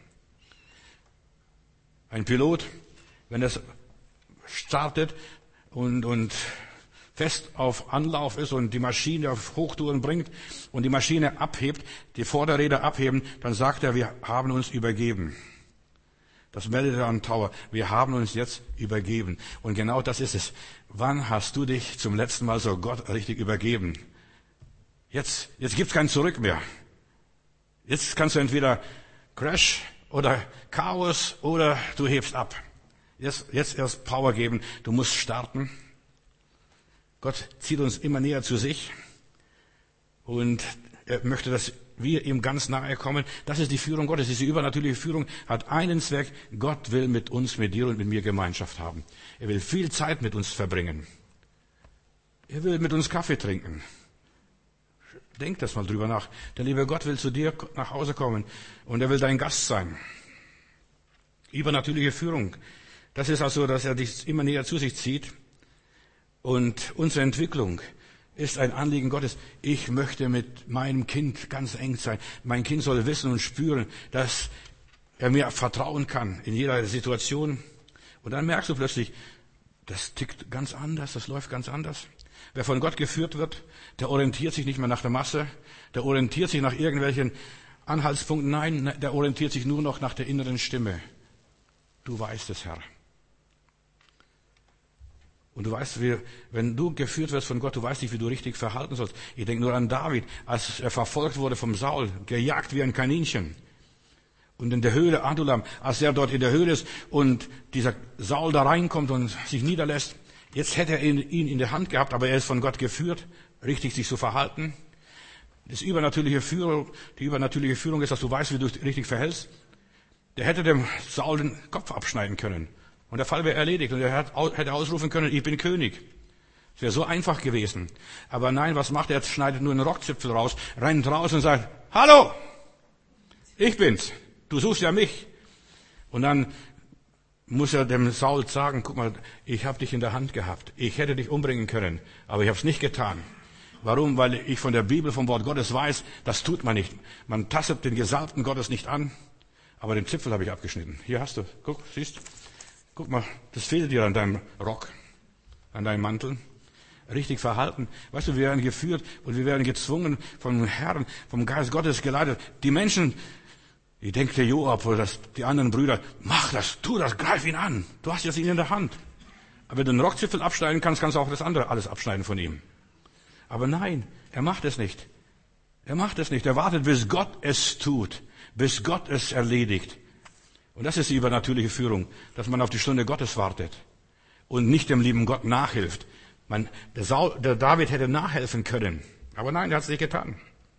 Speaker 1: Ein Pilot, wenn er startet, und fest auf Anlauf ist und die Maschine auf Hochtouren bringt und die Maschine abhebt, die Vorderräder abheben, dann sagt er, wir haben uns übergeben. Das meldet er an Tower. Wir haben uns jetzt übergeben. Und genau das ist es. Wann hast du dich zum letzten Mal so Gott richtig übergeben? Jetzt gibt's kein Zurück mehr. Jetzt kannst du entweder Crash oder Chaos oder du hebst ab. Jetzt erst Power geben. Du musst starten. Gott zieht uns immer näher zu sich. Und er möchte, dass wir ihm ganz nahe kommen. Das ist die Führung Gottes. Diese übernatürliche Führung hat einen Zweck. Gott will mit uns, mit dir und mit mir Gemeinschaft haben. Er will viel Zeit mit uns verbringen. Er will mit uns Kaffee trinken. Denk das mal drüber nach. Der liebe Gott will zu dir nach Hause kommen und er will dein Gast sein. Übernatürliche Führung. Das ist also, dass er dich immer näher zu sich zieht. Und unsere Entwicklung ist ein Anliegen Gottes. Ich möchte mit meinem Kind ganz eng sein. Mein Kind soll wissen und spüren, dass er mir vertrauen kann in jeder Situation. Und dann merkst du plötzlich, das tickt ganz anders, das läuft ganz anders. Wer von Gott geführt wird, der orientiert sich nicht mehr nach der Masse, der orientiert sich nach irgendwelchen Anhaltspunkten. Nein, der orientiert sich nur noch nach der inneren Stimme. Du weißt es, Herr. Und du weißt, wenn du geführt wirst von Gott, du weißt nicht, wie du richtig verhalten sollst. Ich denke nur an David, als er verfolgt wurde vom Saul, gejagt wie ein Kaninchen. Und in der Höhle Adullam, als er dort in der Höhle ist und dieser Saul da reinkommt und sich niederlässt, jetzt hätte er ihn in der Hand gehabt, aber er ist von Gott geführt, richtig sich zu verhalten. Die übernatürliche Führung ist, dass du weißt, wie du dich richtig verhältst. Der hätte dem Saul den Kopf abschneiden können. Und der Fall wäre erledigt. Und er hätte ausrufen können, ich bin König. Es wäre so einfach gewesen. Aber nein, was macht er? Jetzt schneidet nur einen Rockzipfel raus, rennt raus und sagt, hallo, ich bin's. Du suchst ja mich. Und dann muss er dem Saul sagen, guck mal, ich habe dich in der Hand gehabt. Ich hätte dich umbringen können, aber ich habe es nicht getan. Warum? Weil ich von der Bibel, vom Wort Gottes weiß, das tut man nicht. Man tastet den Gesalbten Gottes nicht an, aber den Zipfel habe ich abgeschnitten. Hier hast du, guck, siehst. Guck mal, das fehlt dir an deinem Rock, an deinem Mantel. Richtig verhalten. Weißt du, wir werden geführt und wir werden gezwungen vom Herrn, vom Geist Gottes geleitet. Die Menschen, ich denke der Joab oder die anderen Brüder, mach das, tu das, greif ihn an. Du hast jetzt ihn in der Hand. Aber wenn du den Rockzipfel abschneiden kannst, kannst du auch das andere alles abschneiden von ihm. Aber nein, er macht es nicht. Er macht es nicht. Er wartet, bis Gott es tut, bis Gott es erledigt. Und das ist die übernatürliche Führung, dass man auf die Stunde Gottes wartet und nicht dem lieben Gott nachhilft. Der David hätte nachhelfen können, aber nein, er hat es nicht getan.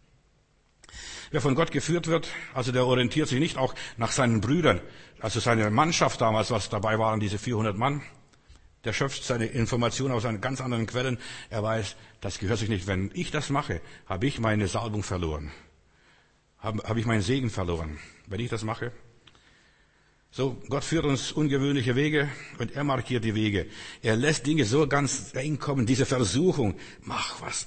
Speaker 1: Wer von Gott geführt wird, also der orientiert sich nicht auch nach seinen Brüdern, also seine Mannschaft damals, was dabei waren, diese 400 Mann. Der schöpft seine Informationen aus einen ganz anderen Quellen. Er weiß, das gehört sich nicht. Wenn ich das mache, habe ich meine Salbung verloren. Habe ich meinen Segen verloren, wenn ich das mache. So, Gott führt uns ungewöhnliche Wege und er markiert die Wege. Er lässt Dinge so ganz eng kommen, diese Versuchung. Mach was.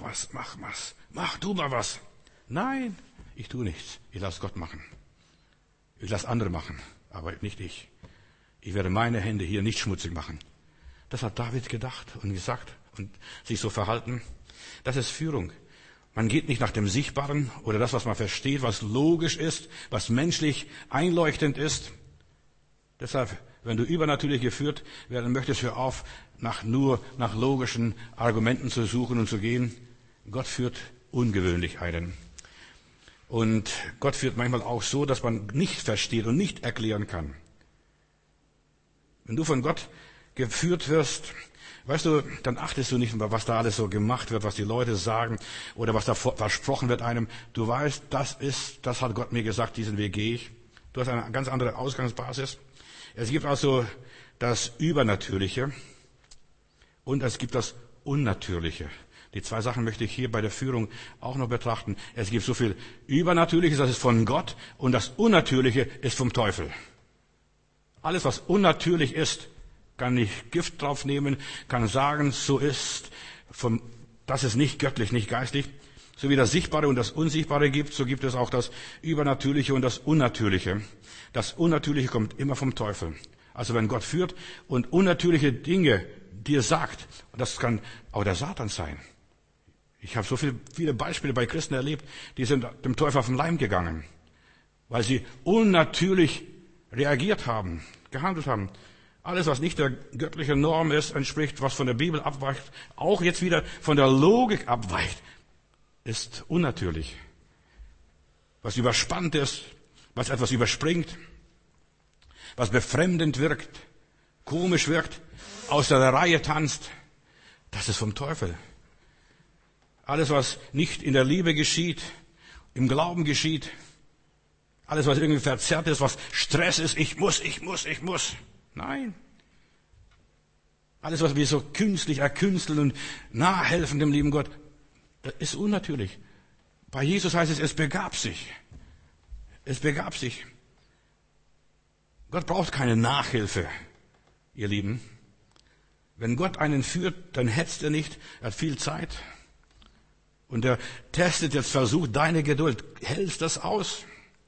Speaker 1: Mach du mal was. Nein, ich tue nichts. Ich lasse Gott machen. Ich lasse andere machen, aber nicht ich. Ich werde meine Hände hier nicht schmutzig machen. Das hat David gedacht und gesagt und sich so verhalten. Das ist Führung. Man geht nicht nach dem Sichtbaren oder das, was man versteht, was logisch ist, was menschlich einleuchtend ist. Deshalb, wenn du übernatürlich geführt werden möchtest, hör auf, nur nach logischen Argumenten zu suchen und zu gehen. Gott führt ungewöhnlich einen. Und Gott führt manchmal auch so, dass man nicht versteht und nicht erklären kann. Wenn du von Gott geführt wirst, weißt du, dann achtest du nicht mehr, was da alles so gemacht wird, was die Leute sagen oder was da versprochen wird einem. Du weißt, das hat Gott mir gesagt, diesen Weg gehe ich. Du hast eine ganz andere Ausgangsbasis. Es gibt also das Übernatürliche und es gibt das Unnatürliche. Die zwei Sachen möchte ich hier bei der Führung auch noch betrachten. Es gibt so viel Übernatürliches, das ist von Gott, und das Unnatürliche ist vom Teufel. Alles, was unnatürlich ist, kann ich Gift drauf nehmen, kann sagen, so ist, das ist nicht göttlich, nicht geistlich. So wie das Sichtbare und das Unsichtbare gibt, so gibt es auch das Übernatürliche und das Unnatürliche. Das Unnatürliche kommt immer vom Teufel. Also wenn Gott führt und unnatürliche Dinge dir sagt, und das kann auch der Satan sein. Ich habe so viele Beispiele bei Christen erlebt, die sind dem Teufel auf den Leim gegangen, weil sie unnatürlich reagiert haben, gehandelt haben. Alles, was nicht der göttlichen Norm ist, entspricht, was von der Bibel abweicht, auch jetzt wieder von der Logik abweicht, ist unnatürlich. Was überspannt ist, was etwas überspringt, was befremdend wirkt, komisch wirkt, aus der Reihe tanzt, das ist vom Teufel. Alles, was nicht in der Liebe geschieht, im Glauben geschieht, alles, was irgendwie verzerrt ist, was Stress ist, ich muss. Nein. Alles, was wir so künstlich erkünsteln und nachhelfen dem lieben Gott, das ist unnatürlich. Bei Jesus heißt es begab sich. Es begab sich. Gott braucht keine Nachhilfe, ihr Lieben. Wenn Gott einen führt, dann hetzt er nicht. Er hat viel Zeit. Und er testet jetzt, versucht deine Geduld. Hältst das aus?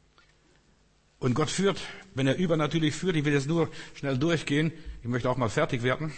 Speaker 1: Und Gott führt, wenn er übernatürlich führt, ich will jetzt nur schnell durchgehen, ich möchte auch mal fertig werden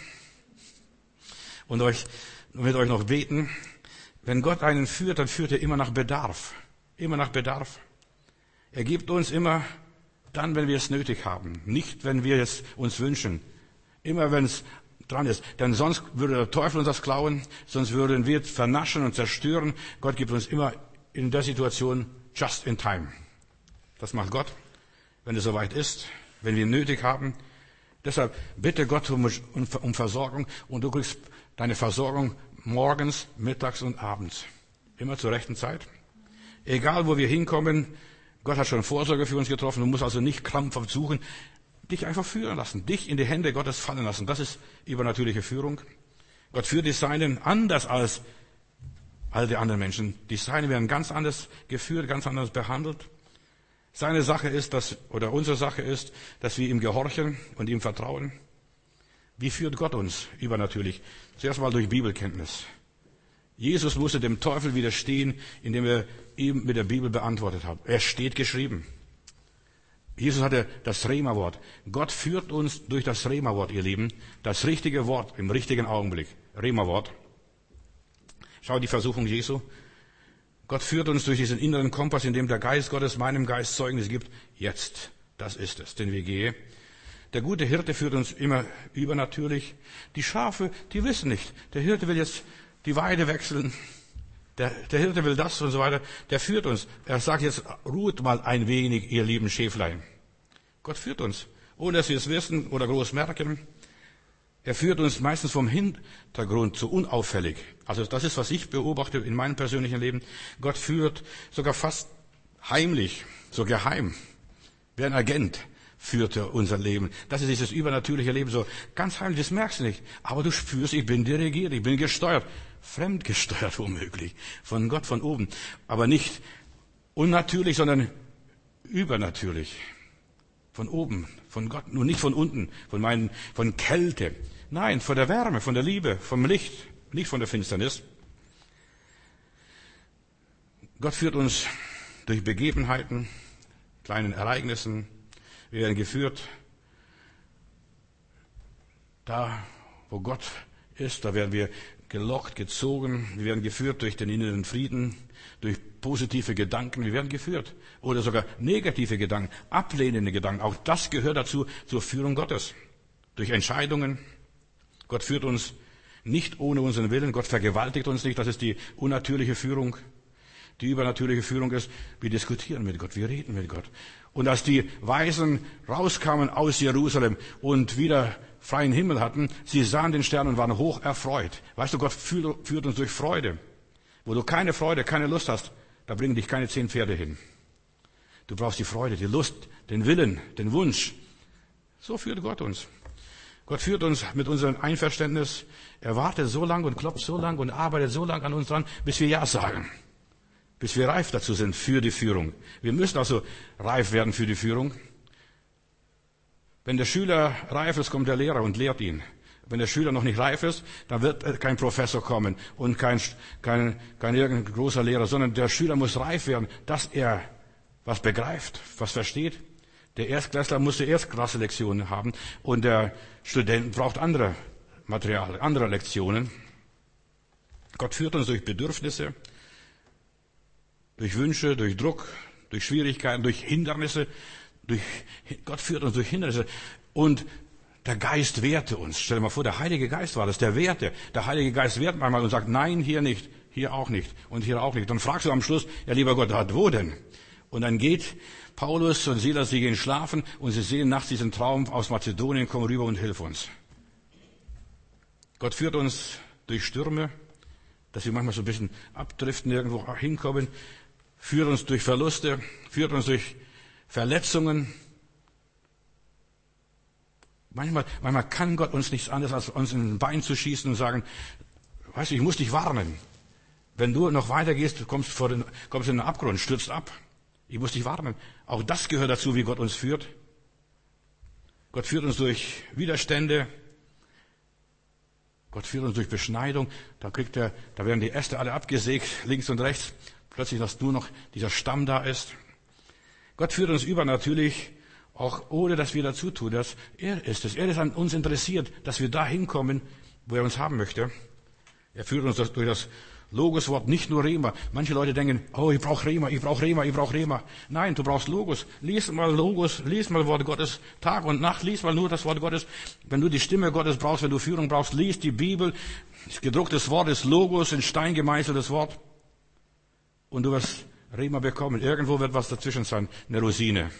Speaker 1: und mit euch noch beten. Wenn Gott einen führt, dann führt er immer nach Bedarf. Immer nach Bedarf. Er gibt uns immer dann, wenn wir es nötig haben. Nicht, wenn wir es uns wünschen. Immer, wenn es dran ist. Denn sonst würde der Teufel uns das klauen, sonst würden wir vernaschen und zerstören. Gott gibt uns immer in der Situation just in time. Das macht Gott, wenn es soweit ist, wenn wir nötig haben. Deshalb bitte Gott um Versorgung und du kriegst deine Versorgung morgens, mittags und abends. Immer zur rechten Zeit. Egal, wo wir hinkommen, Gott hat schon Vorsorge für uns getroffen. Du musst also nicht krampfhaft suchen. Dich einfach führen lassen. Dich in die Hände Gottes fallen lassen. Das ist übernatürliche Führung. Gott führt die Seinen anders als all die anderen Menschen. Die Seinen werden ganz anders geführt, ganz anders behandelt. Seine Sache ist, oder unsere Sache ist, dass wir ihm gehorchen und ihm vertrauen. Wie führt Gott uns übernatürlich? Zuerst mal durch Bibelkenntnis. Jesus musste dem Teufel widerstehen, indem er ihm mit der Bibel beantwortet hat. Es steht geschrieben. Jesus hatte das Rema-Wort. Gott führt uns durch das Rema-Wort, ihr Lieben. Das richtige Wort im richtigen Augenblick. Rema-Wort. Schau die Versuchung Jesu. Gott führt uns durch diesen inneren Kompass, in dem der Geist Gottes meinem Geist Zeugnis gibt. Jetzt, das ist es, den wir gehen. Der gute Hirte führt uns immer übernatürlich. Die Schafe, die wissen nicht. Der Hirte will jetzt die Weide wechseln. Der Hirte will das und so weiter. Der führt uns. Er sagt jetzt, ruht mal ein wenig, ihr lieben Schäflein. Gott führt uns, ohne dass wir es wissen oder groß merken. Er führt uns meistens vom Hintergrund zu unauffällig. Also das ist, was ich beobachte in meinem persönlichen Leben. Gott führt sogar fast heimlich, so geheim. Wie ein Agent führte unser Leben. Das ist dieses übernatürliche Leben, so ganz heimlich, das merkst du nicht. Aber du spürst, ich bin dirigiert, ich bin gesteuert. Fremdgesteuert womöglich. Von Gott von oben. Aber nicht unnatürlich, sondern übernatürlich. Von oben, von Gott, nur nicht von unten, von Kälte. Nein, von der Wärme, von der Liebe, vom Licht, nicht von der Finsternis. Gott führt uns durch Begebenheiten, kleinen Ereignissen. Wir werden geführt. Da, wo Gott ist, da werden wir gelockt, gezogen. Wir werden geführt durch den inneren Frieden, durch positive Gedanken. Wir werden geführt. Oder sogar negative Gedanken, ablehnende Gedanken. Auch das gehört dazu, zur Führung Gottes. Durch Entscheidungen. Gott führt uns nicht ohne unseren Willen. Gott vergewaltigt uns nicht. Das ist die unnatürliche Führung. Die übernatürliche Führung ist, wir diskutieren mit Gott, wir reden mit Gott. Und als die Weisen rauskamen aus Jerusalem und wieder freien Himmel hatten, sie sahen den Stern und waren hoch erfreut. Weißt du, Gott führt uns durch Freude. Wo du keine Freude, keine Lust hast, da bringen dich keine 10 Pferde hin. Du brauchst die Freude, die Lust, den Willen, den Wunsch. So führt Gott uns. Gott führt uns mit unserem Einverständnis. Er wartet so lang und klopft so lang und arbeitet so lang an uns dran, bis wir Ja sagen. Bis wir reif dazu sind für die Führung. Wir müssen also reif werden für die Führung. Wenn der Schüler reif ist, kommt der Lehrer und lehrt ihn. Wenn der Schüler noch nicht reif ist, dann wird kein Professor kommen und kein irgendein großer Lehrer, sondern der Schüler muss reif werden, dass er was begreift, was versteht. Der Erstklässler muss die Erstklasse-Lektionen haben und der Student braucht andere Material, andere Lektionen. Gott führt uns durch Bedürfnisse, durch Wünsche, durch Druck, durch Schwierigkeiten, durch Hindernisse. Gott führt uns durch Hindernisse. Und der Geist wehrte uns. Stell dir mal vor, der Heilige Geist war das, der wehrte. Der Heilige Geist wehrt manchmal und sagt, nein, hier nicht, hier auch nicht und hier auch nicht. Dann fragst du am Schluss, ja lieber Gott, wo denn? Und dann geht Paulus und Silas, sie gehen schlafen und sie sehen nachts diesen Traum aus Mazedonien, komm rüber und hilf uns. Gott führt uns durch Stürme, dass wir manchmal so ein bisschen abdriften, irgendwo hinkommen, führt uns durch Verluste, führt uns durch Verletzungen. Manchmal kann Gott uns nichts anderes, als uns in den Bein zu schießen und sagen, weißt du, ich muss dich warnen. Wenn du noch weitergehst, kommst du in den Abgrund, stürzt ab. Ich muss dich warnen. Auch das gehört dazu, wie Gott uns führt. Gott führt uns durch Widerstände. Gott führt uns durch Beschneidung. Da werden die Äste alle abgesägt, links und rechts. Plötzlich, dass nur noch dieser Stamm da ist. Gott führt uns übernatürlich, auch ohne dass wir dazu tun. Er ist es. Er ist an uns interessiert, dass wir da hinkommen, wo er uns haben möchte. Er führt uns durch das Logoswort, nicht nur Rema. Manche Leute denken, oh, ich brauche Rema, ich brauche Rema, ich brauche Rema. Nein, du brauchst Logos. Lies mal Logos, lies mal Wort Gottes, Tag und Nacht, lies mal nur das Wort Gottes. Wenn du die Stimme Gottes brauchst, wenn du Führung brauchst, lies die Bibel. Das gedrucktes Wort ist Logos, in Stein gemeißeltes Wort. Und du wirst Rema bekommen. Irgendwo wird was dazwischen sein, eine Rosine.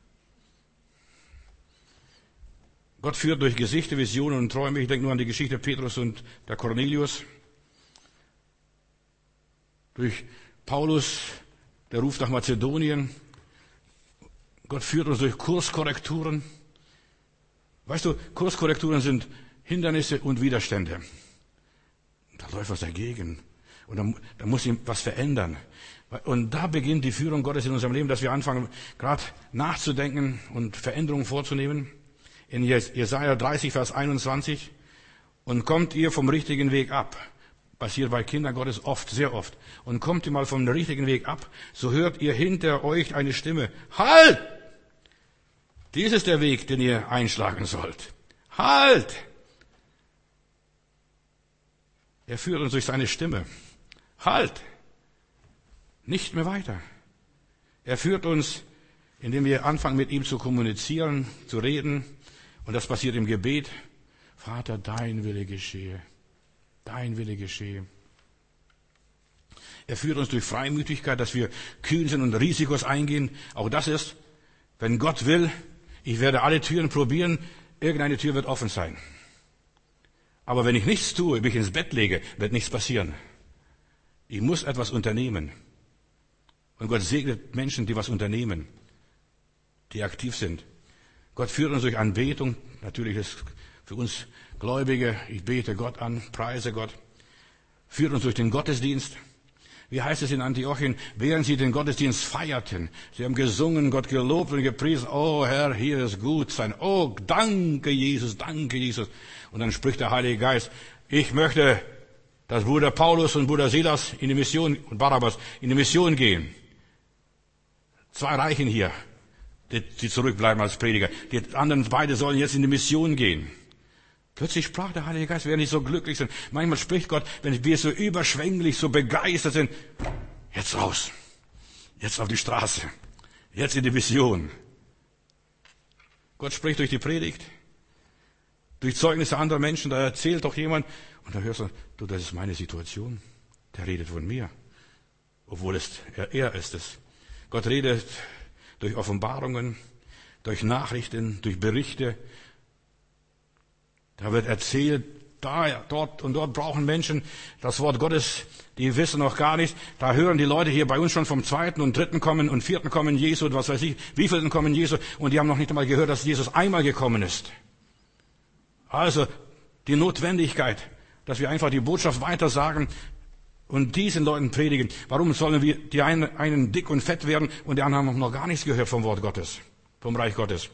Speaker 1: Gott führt durch Gesichte, Visionen und Träume. Ich denke nur an die Geschichte Petrus und der Cornelius. Durch Paulus, der ruft nach Mazedonien. Gott führt uns durch Kurskorrekturen. Weißt du, Kurskorrekturen sind Hindernisse und Widerstände. Da läuft was dagegen. Und da muss sich was verändern. Und da beginnt die Führung Gottes in unserem Leben, dass wir anfangen, gerade nachzudenken und Veränderungen vorzunehmen. In Jesaja 30, Vers 21. Und kommt ihr vom richtigen Weg ab. Passiert bei Kindern Gottes oft, sehr oft. Und kommt ihr mal vom richtigen Weg ab, so hört ihr hinter euch eine Stimme. Halt! Dies ist der Weg, den ihr einschlagen sollt. Halt! Er führt uns durch seine Stimme. Halt! Nicht mehr weiter. Er führt uns, indem wir anfangen, mit ihm zu kommunizieren, zu reden. Und das passiert im Gebet. Vater, dein Wille geschehe. Dein Wille geschehe. Er führt uns durch Freimütigkeit, dass wir kühn sind und Risikos eingehen. Auch das ist, wenn Gott will, ich werde alle Türen probieren, irgendeine Tür wird offen sein. Aber wenn ich nichts tue, mich ins Bett lege, wird nichts passieren. Ich muss etwas unternehmen. Und Gott segnet Menschen, die was unternehmen, die aktiv sind. Gott führt uns durch Anbetung. Natürlich ist für uns Gläubige, ich bete Gott an, preise Gott. Führt uns durch den Gottesdienst. Wie heißt es in Antiochien? Während sie den Gottesdienst feierten. Sie haben gesungen, Gott gelobt und gepriesen. Oh Herr, hier ist gut sein. Oh, danke Jesus, danke Jesus. Und dann spricht der Heilige Geist, ich möchte, dass Bruder Paulus und Bruder Silas in die Mission, und Barabbas in die Mission gehen. 2 reichen hier, die zurückbleiben als Prediger. Die anderen beide sollen jetzt in die Mission gehen. Plötzlich sprach der Heilige Geist, während die so glücklich sind. Manchmal spricht Gott, wenn wir so überschwänglich, so begeistert sind, jetzt raus, jetzt auf die Straße, jetzt in die Mission. Gott spricht durch die Predigt, durch Zeugnisse anderer Menschen, da erzählt doch jemand, und da hörst du, das ist meine Situation, der redet von mir, obwohl er ist es. Gott redet durch Offenbarungen, durch Nachrichten, durch Berichte. Da wird erzählt, da, dort und dort brauchen Menschen das Wort Gottes, die wissen noch gar nicht. Da hören die Leute hier bei uns schon vom 2. und 3. Kommen und 4. Kommen Jesu und was weiß ich, wievielten Kommen Jesu, und die haben noch nicht einmal gehört, dass Jesus einmal gekommen ist. Also die Notwendigkeit, dass wir einfach die Botschaft weitersagen und diesen Leuten predigen. Warum sollen wir die einen dick und fett werden und die anderen haben noch gar nichts gehört vom Wort Gottes, vom Reich Gottes?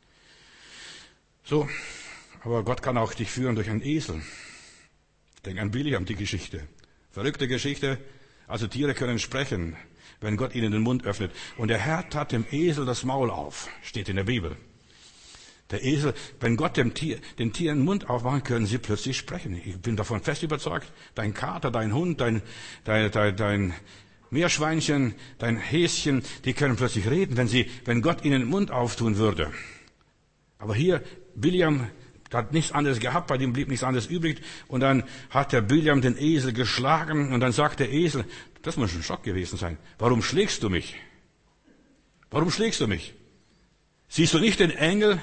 Speaker 1: So. Aber Gott kann auch dich führen durch einen Esel. Denk an Biliam, die Geschichte. Verrückte Geschichte. Also Tiere können sprechen, wenn Gott ihnen den Mund öffnet. Und der Herr tat dem Esel das Maul auf. Steht in der Bibel. Der Esel, wenn Gott den Tieren den Mund aufmacht, können sie plötzlich sprechen. Ich bin davon fest überzeugt. Dein Kater, dein Hund, dein Meerschweinchen, dein Häschen, die können plötzlich reden, wenn Gott ihnen den Mund auftun würde. Aber hier, Biliam, hat nichts anderes gehabt, bei dem blieb nichts anderes übrig. Und dann hat der Biliam den Esel geschlagen und dann sagt der Esel, das muss ein Schock gewesen sein. Warum schlägst du mich? Warum schlägst du mich? Siehst du nicht den Engel?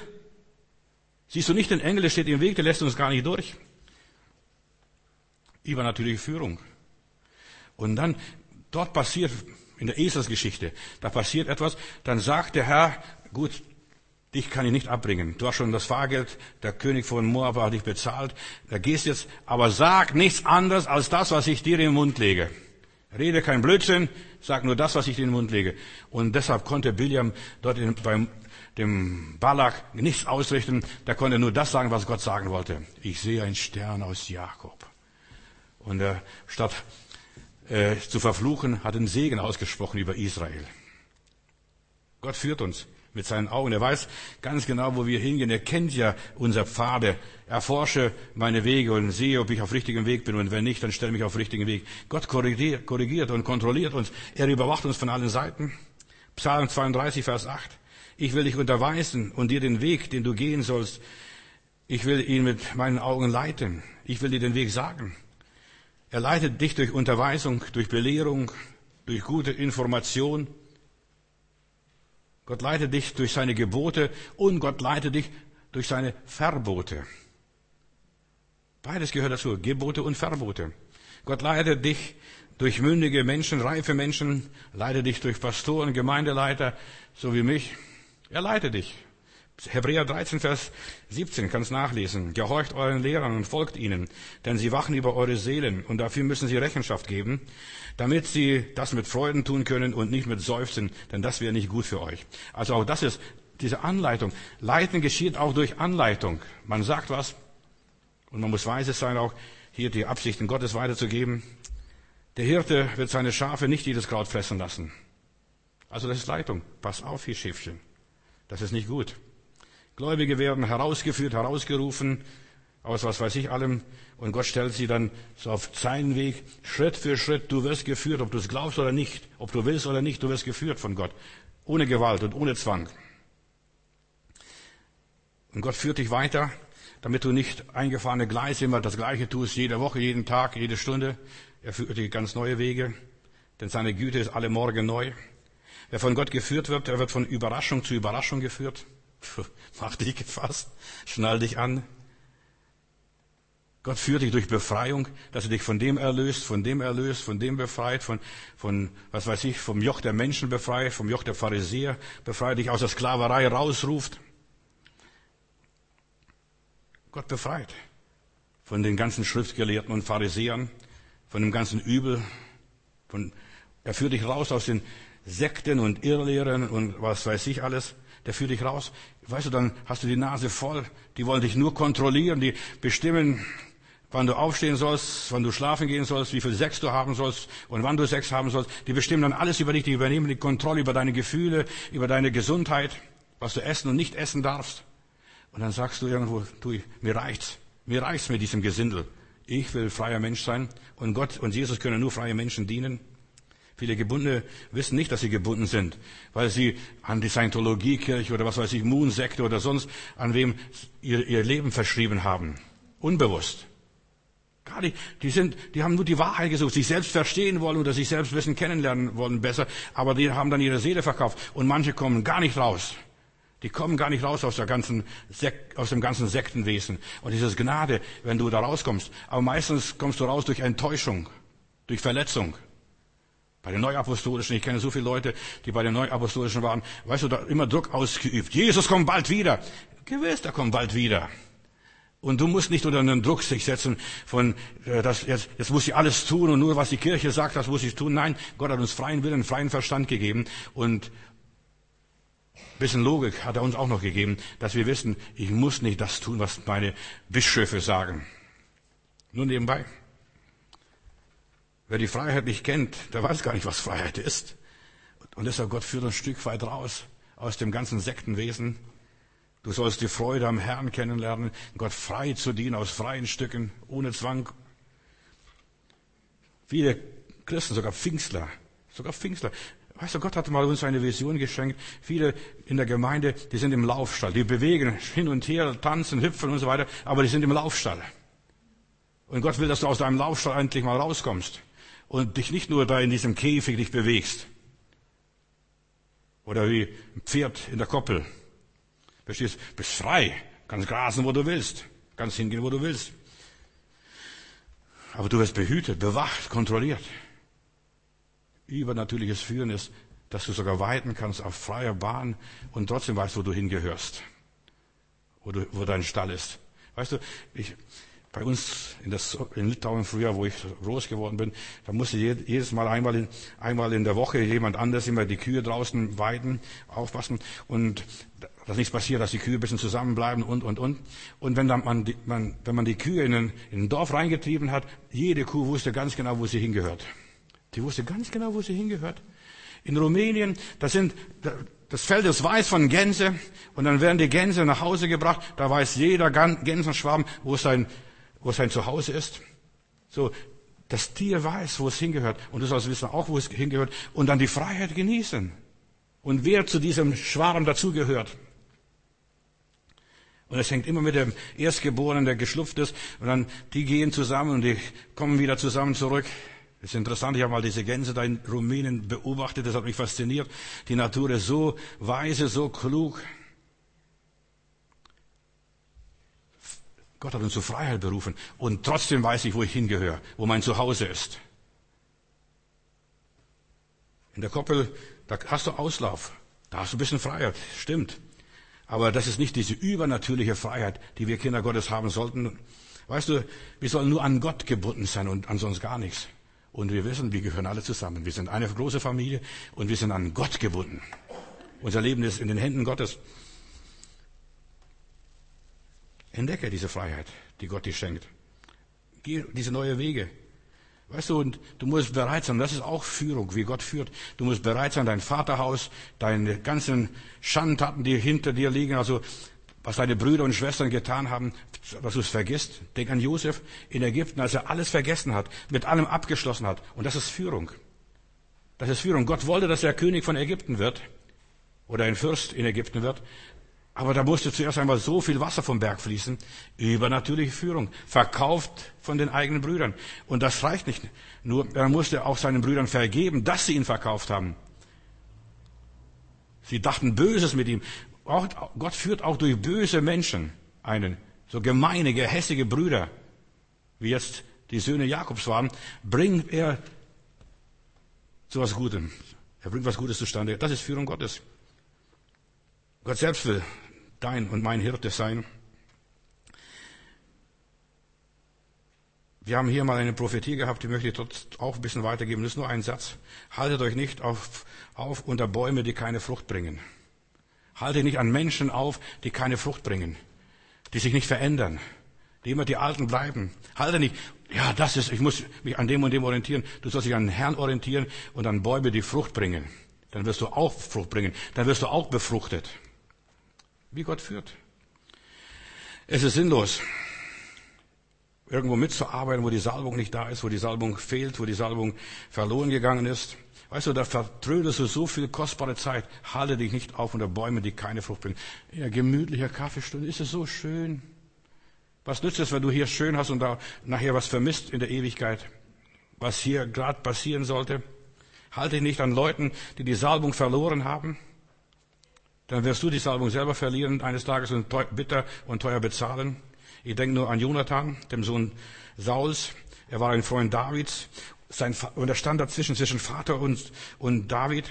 Speaker 1: Der steht im Weg, der lässt uns gar nicht durch. Übernatürliche Führung. Und dann, dort passiert, in der Eselsgeschichte, da passiert etwas, dann sagt der Herr, gut, dich kann ich nicht abbringen. Du hast schon das Fahrgeld, der König von Moab hat dich bezahlt. Da gehst jetzt, aber sag nichts anderes als das, was ich dir in den Mund lege. Rede kein Blödsinn, sag nur das, was ich dir in den Mund lege. Und deshalb konnte Biliam dort dem Balak nichts ausrichten. Der konnte nur das sagen, was Gott sagen wollte. Ich sehe einen Stern aus Jakob. Und statt zu verfluchen, hat einen Segen ausgesprochen über Israel. Gott führt uns mit seinen Augen. Er weiß ganz genau, wo wir hingehen. Er kennt ja unser Pfade. Erforsche meine Wege und sehe, ob ich auf richtigem Weg bin. Und wenn nicht, dann stelle mich auf richtigen Weg. Gott korrigiert und kontrolliert uns. Er überwacht uns von allen Seiten. Psalm 32, Vers 8. Ich will dich unterweisen und dir den Weg, den du gehen sollst. Ich will ihn mit meinen Augen leiten. Ich will dir den Weg sagen. Er leitet dich durch Unterweisung, durch Belehrung, durch gute Information. Gott leitet dich durch seine Gebote und Gott leitet dich durch seine Verbote. Beides gehört dazu, Gebote und Verbote. Gott leitet dich durch mündige Menschen, reife Menschen, leitet dich durch Pastoren, Gemeindeleiter, so wie mich. Er leitet dich. Hebräer 13, Vers 17, kannst nachlesen. Gehorcht euren Lehrern und folgt ihnen, denn sie wachen über eure Seelen und dafür müssen sie Rechenschaft geben, damit sie das mit Freuden tun können und nicht mit Seufzen, denn das wäre nicht gut für euch. Also auch das ist diese Anleitung. Leiten geschieht auch durch Anleitung. Man sagt was und man muss weise sein, auch hier die Absichten Gottes weiterzugeben. Der Hirte wird seine Schafe nicht jedes Kraut fressen lassen. Also das ist Leitung. Pass auf, ihr Schäfchen. Das ist nicht gut. Gläubige werden herausgeführt, herausgerufen, aus was weiß ich allem. Und Gott stellt sie dann so auf seinen Weg, Schritt für Schritt. Du wirst geführt, ob du es glaubst oder nicht, ob du willst oder nicht, du wirst geführt von Gott. Ohne Gewalt und ohne Zwang. Und Gott führt dich weiter, damit du nicht eingefahrene Gleise immer das Gleiche tust, jede Woche, jeden Tag, jede Stunde. Er führt dich ganz neue Wege, denn seine Güte ist alle Morgen neu. Wer von Gott geführt wird, er wird von Überraschung zu Überraschung geführt. Mach dich gefasst, schnall dich an. Gott führt dich durch Befreiung, dass er dich von dem erlöst, von dem befreit, von was weiß ich, vom Joch der Menschen befreit, vom Joch der Pharisäer befreit, dich aus der Sklaverei rausruft. Gott befreit von den ganzen Schriftgelehrten und Pharisäern, von dem ganzen Übel. Er führt dich raus aus den Sekten und Irrlehren und was weiß ich alles. Der führt dich raus. Weißt du, dann hast du die Nase voll. Die wollen dich nur kontrollieren. Die bestimmen, wann du aufstehen sollst, wann du schlafen gehen sollst, wie viel Sex du haben sollst und wann du Sex haben sollst. Die bestimmen dann alles über dich. Die übernehmen die Kontrolle über deine Gefühle, über deine Gesundheit, was du essen und nicht essen darfst. Und dann sagst du irgendwo, du, mir reicht's mit diesem Gesindel. Ich will freier Mensch sein und Gott und Jesus können nur freie Menschen dienen. Viele Gebundene wissen nicht, dass sie gebunden sind, weil sie an die Scientologie-Kirche oder was weiß ich, Moon-Sekte oder sonst an wem ihr Leben verschrieben haben. Unbewusst. Gar nicht. Die haben nur die Wahrheit gesucht, sich selbst verstehen wollen oder sich selbst wissen, kennenlernen wollen besser, aber die haben dann ihre Seele verkauft und manche kommen gar nicht raus. Die kommen gar nicht raus aus dem ganzen Sektenwesen. Und dieses Gnade, wenn du da rauskommst. Aber meistens kommst du raus durch Enttäuschung, durch Verletzung. Bei den Neuapostolischen, ich kenne so viele Leute, die bei den Neuapostolischen waren, weißt du, da immer Druck ausgeübt. Jesus kommt bald wieder. Gewiss, er kommt bald wieder. Und du musst nicht unter einen Druck sich setzen von, jetzt muss ich alles tun und nur was die Kirche sagt, das muss ich tun. Nein, Gott hat uns freien Willen, freien Verstand gegeben und ein bisschen Logik hat er uns auch noch gegeben, dass wir wissen, ich muss nicht das tun, was meine Bischöfe sagen. Nur nebenbei. Wer die Freiheit nicht kennt, der weiß gar nicht, was Freiheit ist. Und deshalb Gott führt uns ein Stück weit raus aus dem ganzen Sektenwesen. Du sollst die Freude am Herrn kennenlernen, Gott frei zu dienen, aus freien Stücken, ohne Zwang. Viele Christen, sogar Pfingstler. Weißt du, Gott hat mal uns eine Vision geschenkt. Viele in der Gemeinde, die sind im Laufstall. Die bewegen hin und her, tanzen, hüpfen und so weiter, aber die sind im Laufstall. Und Gott will, dass du aus deinem Laufstall endlich mal rauskommst. Und dich nicht nur da in diesem Käfig dich bewegst. Oder wie ein Pferd in der Koppel. Verstehst? Bist frei. Kannst grasen, wo du willst. Kannst hingehen, wo du willst. Aber du wirst behütet, bewacht, kontrolliert. Übernatürliches Führen ist, dass du sogar weiten kannst auf freier Bahn und trotzdem weißt, wo du hingehörst. Wo dein Stall ist. Weißt du, bei uns in Litauen früher, wo ich groß geworden bin, da musste jedes Mal einmal in der Woche jemand anders immer die Kühe draußen weiden, aufpassen. Und dass nichts passiert, dass die Kühe ein bisschen zusammenbleiben und. Und wenn man die Kühe in ein Dorf reingetrieben hat, jede Kuh wusste ganz genau, wo sie hingehört. Die wusste ganz genau, wo sie hingehört. In Rumänien, das Feld ist weiß von Gänse und dann werden die Gänse nach Hause gebracht. Da weiß jeder Gänsenschwarm, wo sein Zuhause ist. So, das Tier weiß, wo es hingehört. Und du sollst wissen auch, wo es hingehört. Und dann die Freiheit genießen. Und wer zu diesem Schwarm dazugehört. Und es hängt immer mit dem Erstgeborenen, der geschlüpft ist. Und dann, die gehen zusammen und die kommen wieder zusammen zurück. Das ist interessant, ich habe mal diese Gänse da in Rumänien beobachtet, das hat mich fasziniert. Die Natur ist so weise, so klug. Gott hat uns zur Freiheit berufen. Und trotzdem weiß ich, wo ich hingehöre, wo mein Zuhause ist. In der Koppel, da hast du Auslauf. Da hast du ein bisschen Freiheit, stimmt. Aber das ist nicht diese übernatürliche Freiheit, die wir Kinder Gottes haben sollten. Weißt du, wir sollen nur an Gott gebunden sein und an sonst gar nichts. Und wir wissen, wir gehören alle zusammen. Wir sind eine große Familie und wir sind an Gott gebunden. Unser Leben ist in den Händen Gottes. Entdecke diese Freiheit, die Gott dir schenkt. Geh diese neue Wege. Weißt du, und du musst bereit sein, das ist auch Führung, wie Gott führt. Du musst bereit sein, dein Vaterhaus, deine ganzen Schandtaten, die hinter dir liegen, also was deine Brüder und Schwestern getan haben, dass du es vergisst. Denk an Josef in Ägypten, als er alles vergessen hat, mit allem abgeschlossen hat. Und das ist Führung. Das ist Führung. Gott wollte, dass er König von Ägypten wird oder ein Fürst in Ägypten wird. Aber da musste zuerst einmal so viel Wasser vom Berg fließen. Übernatürliche Führung. Verkauft von den eigenen Brüdern. Und das reicht nicht. Nur, er musste auch seinen Brüdern vergeben, dass sie ihn verkauft haben. Sie dachten Böses mit ihm. Gott führt auch durch böse Menschen einen. So gemeine, gehässige Brüder, wie jetzt die Söhne Jakobs waren, bringt er zu was Gutem. Er bringt was Gutes zustande. Das ist Führung Gottes. Gott selbst will dein und mein Hirte sein. Wir haben hier mal eine Prophetie gehabt, die möchte ich dort auch ein bisschen weitergeben. Das ist nur ein Satz. Haltet euch nicht auf unter Bäume, die keine Frucht bringen. Haltet nicht an Menschen auf, die keine Frucht bringen, die sich nicht verändern, die immer die Alten bleiben. Halte nicht, ja, ich muss mich an dem und dem orientieren. Du sollst dich an den Herrn orientieren und an Bäume, die Frucht bringen. Dann wirst du auch Frucht bringen. Dann wirst du auch befruchtet. Wie Gott führt. Es ist sinnlos, irgendwo mitzuarbeiten, wo die Salbung nicht da ist, wo die Salbung fehlt, wo die Salbung verloren gegangen ist. Weißt du, da vertrödelst du so viel kostbare Zeit. Halte dich nicht auf unter Bäumen, die keine Frucht bringen. In einer gemütlichen Kaffeestunde ist es so schön. Was nützt es, wenn du hier schön hast und da nachher was vermisst in der Ewigkeit? Was hier gerade passieren sollte? Halte dich nicht an Leuten, die die Salbung verloren haben. Dann wirst du die Salbung selber verlieren eines Tages und bitter und teuer bezahlen. Ich denke nur an Jonathan, dem Sohn Sauls. Er war ein Freund Davids. Und er stand dazwischen, zwischen Vater und David.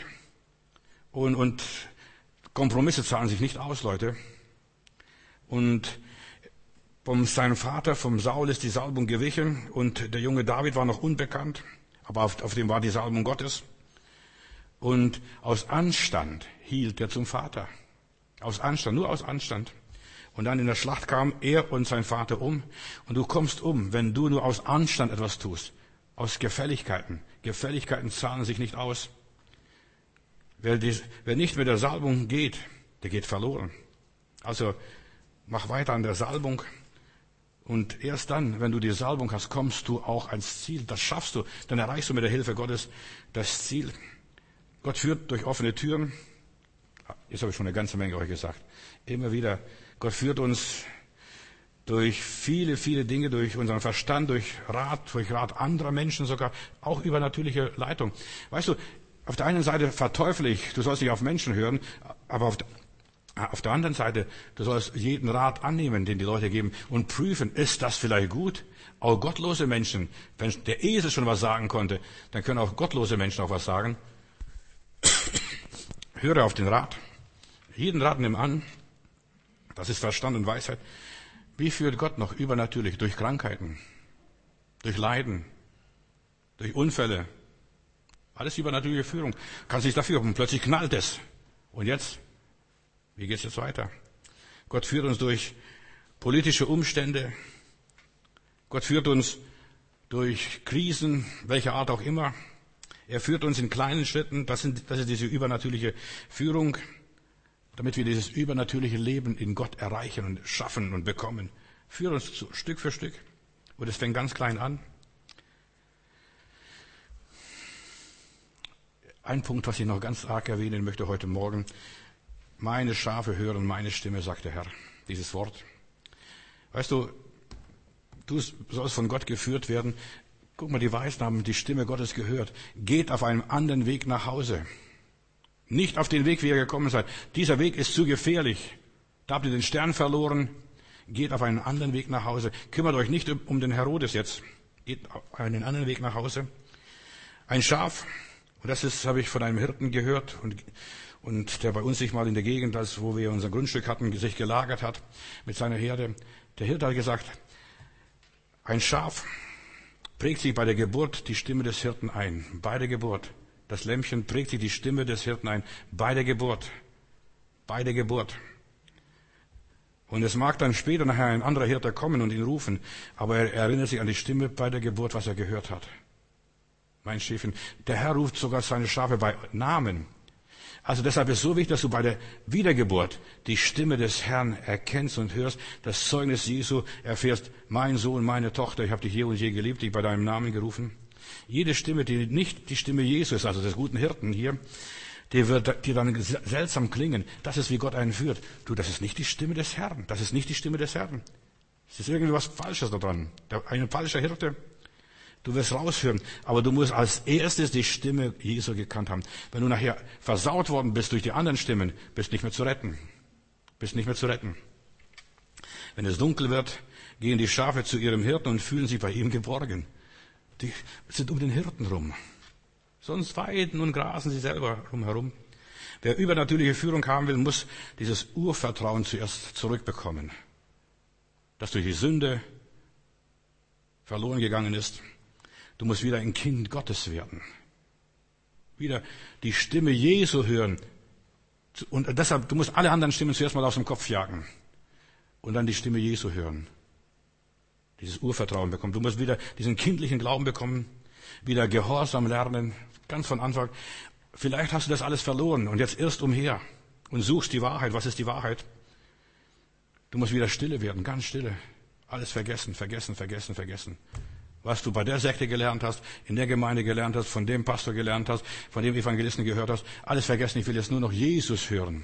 Speaker 1: Und Kompromisse zahlen sich nicht aus, Leute. Und von seinem Vater, vom Saul, ist die Salbung gewichen. Und der junge David war noch unbekannt. Aber auf dem war die Salbung Gottes. Und aus Anstand hielt er zum Vater. Aus Anstand, nur aus Anstand. Und dann in der Schlacht kam er und sein Vater um. Und du kommst um, wenn du nur aus Anstand etwas tust. Aus Gefälligkeiten. Gefälligkeiten zahlen sich nicht aus. Wer nicht mit der Salbung geht, der geht verloren. Also mach weiter an der Salbung. Und erst dann, wenn du die Salbung hast, kommst du auch ans Ziel. Das schaffst du. Dann erreichst du mit der Hilfe Gottes das Ziel. Gott führt durch offene Türen. Jetzt habe ich schon eine ganze Menge euch gesagt. Immer wieder. Gott führt uns durch viele, viele Dinge, durch unseren Verstand, durch Rat anderer Menschen sogar, auch über natürliche Leitung. Weißt du, auf der einen Seite verteufel ich, du sollst nicht auf Menschen hören, aber auf der anderen Seite, du sollst jeden Rat annehmen, den die Leute geben und prüfen, ist das vielleicht gut? Auch gottlose Menschen, wenn der Esel schon was sagen konnte, dann können auch gottlose Menschen auch was sagen. Höre auf den Rat. Jeden Rat nimm an. Das ist Verstand und Weisheit. Wie führt Gott noch übernatürlich? Durch Krankheiten, durch Leiden, durch Unfälle. Alles übernatürliche Führung. Kannst nicht dafür und plötzlich knallt es. Und jetzt Wie geht es jetzt weiter? Gott führt uns durch politische Umstände. Gott führt uns durch Krisen, welcher Art auch immer. Er führt uns in kleinen Schritten. Das ist diese übernatürliche Führung, damit wir dieses übernatürliche Leben in Gott erreichen und schaffen und bekommen. Führt uns Stück für Stück. Und es fängt ganz klein an. Ein Punkt, was ich noch ganz arg erwähnen möchte heute Morgen. Meine Schafe hören meine Stimme, sagt der Herr. Dieses Wort. Weißt du, du sollst von Gott geführt werden. Guck mal, die Weisen haben die Stimme Gottes gehört. Geht auf einem anderen Weg nach Hause. Nicht auf den Weg, wie ihr gekommen seid. Dieser Weg ist zu gefährlich. Da habt ihr den Stern verloren. Geht auf einen anderen Weg nach Hause. Kümmert euch nicht um den Herodes jetzt. Geht auf einen anderen Weg nach Hause. Ein Schaf, und das habe ich von einem Hirten gehört, und der bei uns sich mal in der Gegend, wo wir unser Grundstück hatten, sich gelagert hat mit seiner Herde. Der Hirte hat gesagt, ein Schaf prägt sich bei der Geburt die Stimme des Hirten ein. Bei der Geburt. Das Lämmchen prägt sich die Stimme des Hirten ein. Bei der Geburt. Bei der Geburt. Und es mag dann später nachher ein anderer Hirte kommen und ihn rufen, aber er erinnert sich an die Stimme bei der Geburt, was er gehört hat. Mein Schäfchen, der Herr ruft sogar seine Schafe bei Namen. Also deshalb ist es so wichtig, dass du bei der Wiedergeburt die Stimme des Herrn erkennst und hörst, das Zeugnis Jesu erfährst, mein Sohn, meine Tochter, ich habe dich hier und je geliebt, dich bei deinem Namen gerufen. Jede Stimme, die nicht die Stimme Jesu ist, also des guten Hirten hier, die wird dir dann seltsam klingen. Das ist, wie Gott einen führt. Du, das ist nicht die Stimme des Herrn. Das ist nicht die Stimme des Herrn. Es ist irgendwie was Falsches da dran. Ein falscher Hirte. Du wirst raushören. Aber du musst als erstes die Stimme Jesu gekannt haben. Wenn du nachher versaut worden bist durch die anderen Stimmen, bist nicht mehr zu retten. Bist nicht mehr zu retten. Wenn es dunkel wird, gehen die Schafe zu ihrem Hirten und fühlen sich bei ihm geborgen. Die sind um den Hirten rum. Sonst weiden und grasen sie selber rumherum. Wer übernatürliche Führung haben will, muss dieses Urvertrauen zuerst zurückbekommen. Das durch die Sünde verloren gegangen ist. Du musst wieder ein Kind Gottes werden. Wieder die Stimme Jesu hören. Und deshalb, du musst alle anderen Stimmen zuerst mal aus dem Kopf jagen. Und dann die Stimme Jesu hören. Dieses Urvertrauen bekommen. Du musst wieder diesen kindlichen Glauben bekommen. Wieder Gehorsam lernen. Ganz von Anfang. Vielleicht hast du das alles verloren und jetzt irrst umher und suchst die Wahrheit. Was ist die Wahrheit? Du musst wieder stille werden, ganz stille. Alles vergessen. Was du bei der Sekte gelernt hast, in der Gemeinde gelernt hast, von dem Pastor gelernt hast, von dem Evangelisten gehört hast, alles vergessen. Ich will jetzt nur noch Jesus hören.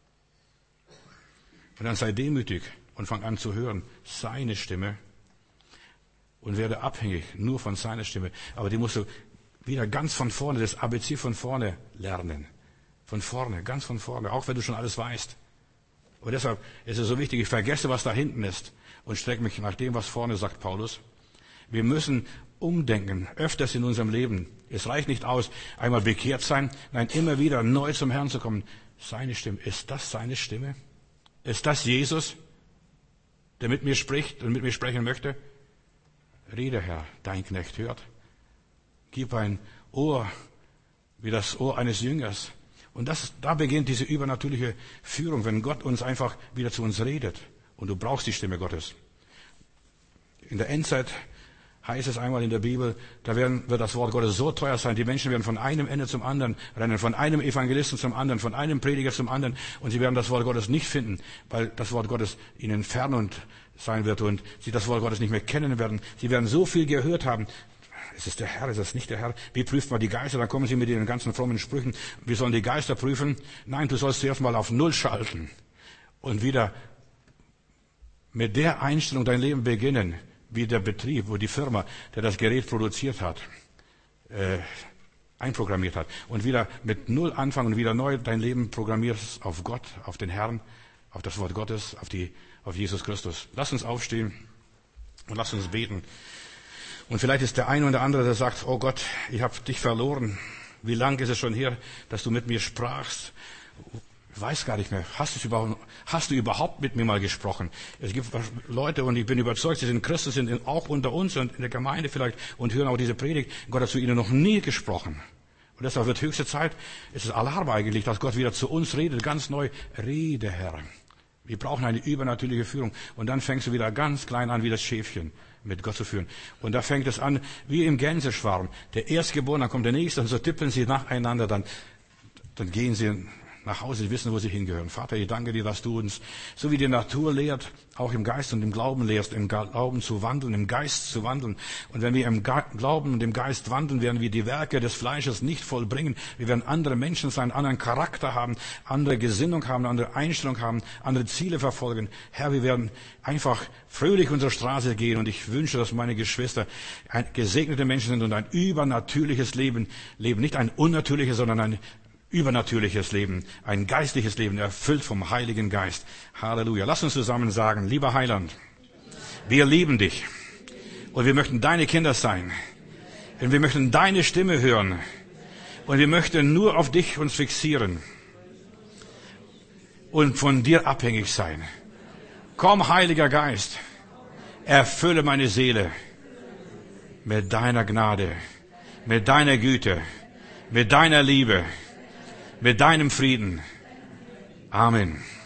Speaker 1: Und dann sei demütig und fang an zu hören, seine Stimme. Und werde abhängig nur von seiner Stimme. Aber die musst du wieder ganz von vorne, das ABC von vorne lernen. Von vorne, ganz von vorne, auch wenn du schon alles weißt. Und deshalb ist es so wichtig, ich vergesse, was da hinten ist und strecke mich nach dem, was vorne sagt Paulus. Wir müssen umdenken, öfters in unserem Leben. Es reicht nicht aus, einmal bekehrt sein, nein, immer wieder neu zum Herrn zu kommen. Seine Stimme, ist das seine Stimme? Ist das Jesus, der mit mir spricht und mit mir sprechen möchte? Rede, Herr, dein Knecht hört. Gib ein Ohr wie das Ohr eines Jüngers. Und da beginnt diese übernatürliche Führung, wenn Gott uns einfach wieder zu uns redet. Und du brauchst die Stimme Gottes. In der Endzeit heißt es einmal in der Bibel, da wird das Wort Gottes so teuer sein, die Menschen werden von einem Ende zum anderen rennen, von einem Evangelisten zum anderen, von einem Prediger zum anderen, und sie werden das Wort Gottes nicht finden, weil das Wort Gottes ihnen fern und sein wird und sie das Wort Gottes nicht mehr kennen werden. Sie werden so viel gehört haben. Ist es der Herr, ist es nicht der Herr? Wie prüft man die Geister? Dann kommen sie mit ihren ganzen frommen Sprüchen. Wir sollen die Geister prüfen. Nein, du sollst zuerst mal auf Null schalten und wieder mit der Einstellung dein Leben beginnen, wie der Betrieb, wo die Firma, der das Gerät produziert hat, einprogrammiert hat. Und wieder mit Null anfangen und wieder neu dein Leben programmierst auf Gott, auf den Herrn, auf das Wort Gottes, auf Jesus Christus. Lass uns aufstehen und lass uns beten. Und vielleicht ist der eine oder andere, der sagt, oh Gott, ich habe dich verloren. Wie lang ist es schon her, dass du mit mir sprachst? Ich weiß gar nicht mehr. Hast du überhaupt mit mir mal gesprochen? Es gibt Leute, und ich bin überzeugt, sie sind Christen, sind auch unter uns und in der Gemeinde vielleicht und hören auch diese Predigt. Gott hat zu ihnen noch nie gesprochen. Und deshalb wird höchste Zeit, es ist Alarm eigentlich, dass Gott wieder zu uns redet, ganz neu. Rede, Herr. Wir brauchen eine übernatürliche Führung. Und dann fängst du wieder ganz klein an, wie das Schäfchen mit Gott zu führen. Und da fängt es an, wie im Gänseschwarm. Der Erstgeborene, dann kommt der Nächste, und so tippeln sie nacheinander, dann gehen sie nach Hause, sie wissen, wo sie hingehören. Vater, ich danke dir, dass du uns, so wie die Natur lehrt, auch im Geist und im Glauben lehrst, im Glauben zu wandeln, im Geist zu wandeln. Und wenn wir im Glauben und im Geist wandeln, werden wir die Werke des Fleisches nicht vollbringen. Wir werden andere Menschen sein, anderen Charakter haben, andere Gesinnung haben, andere Einstellung haben, andere Ziele verfolgen. Herr, wir werden einfach fröhlich unsere Straße gehen. Und ich wünsche, dass meine Geschwister gesegnete Menschen sind und ein übernatürliches Leben leben. Nicht ein unnatürliches, sondern ein übernatürliches Leben, ein geistliches Leben, erfüllt vom Heiligen Geist. Halleluja. Lass uns zusammen sagen, lieber Heiland, wir lieben dich und wir möchten deine Kinder sein. Und wir möchten deine Stimme hören und wir möchten nur auf dich uns fixieren und von dir abhängig sein. Komm, Heiliger Geist, erfülle meine Seele mit deiner Gnade, mit deiner Güte, mit deiner Liebe, mit deinem Frieden. Amen.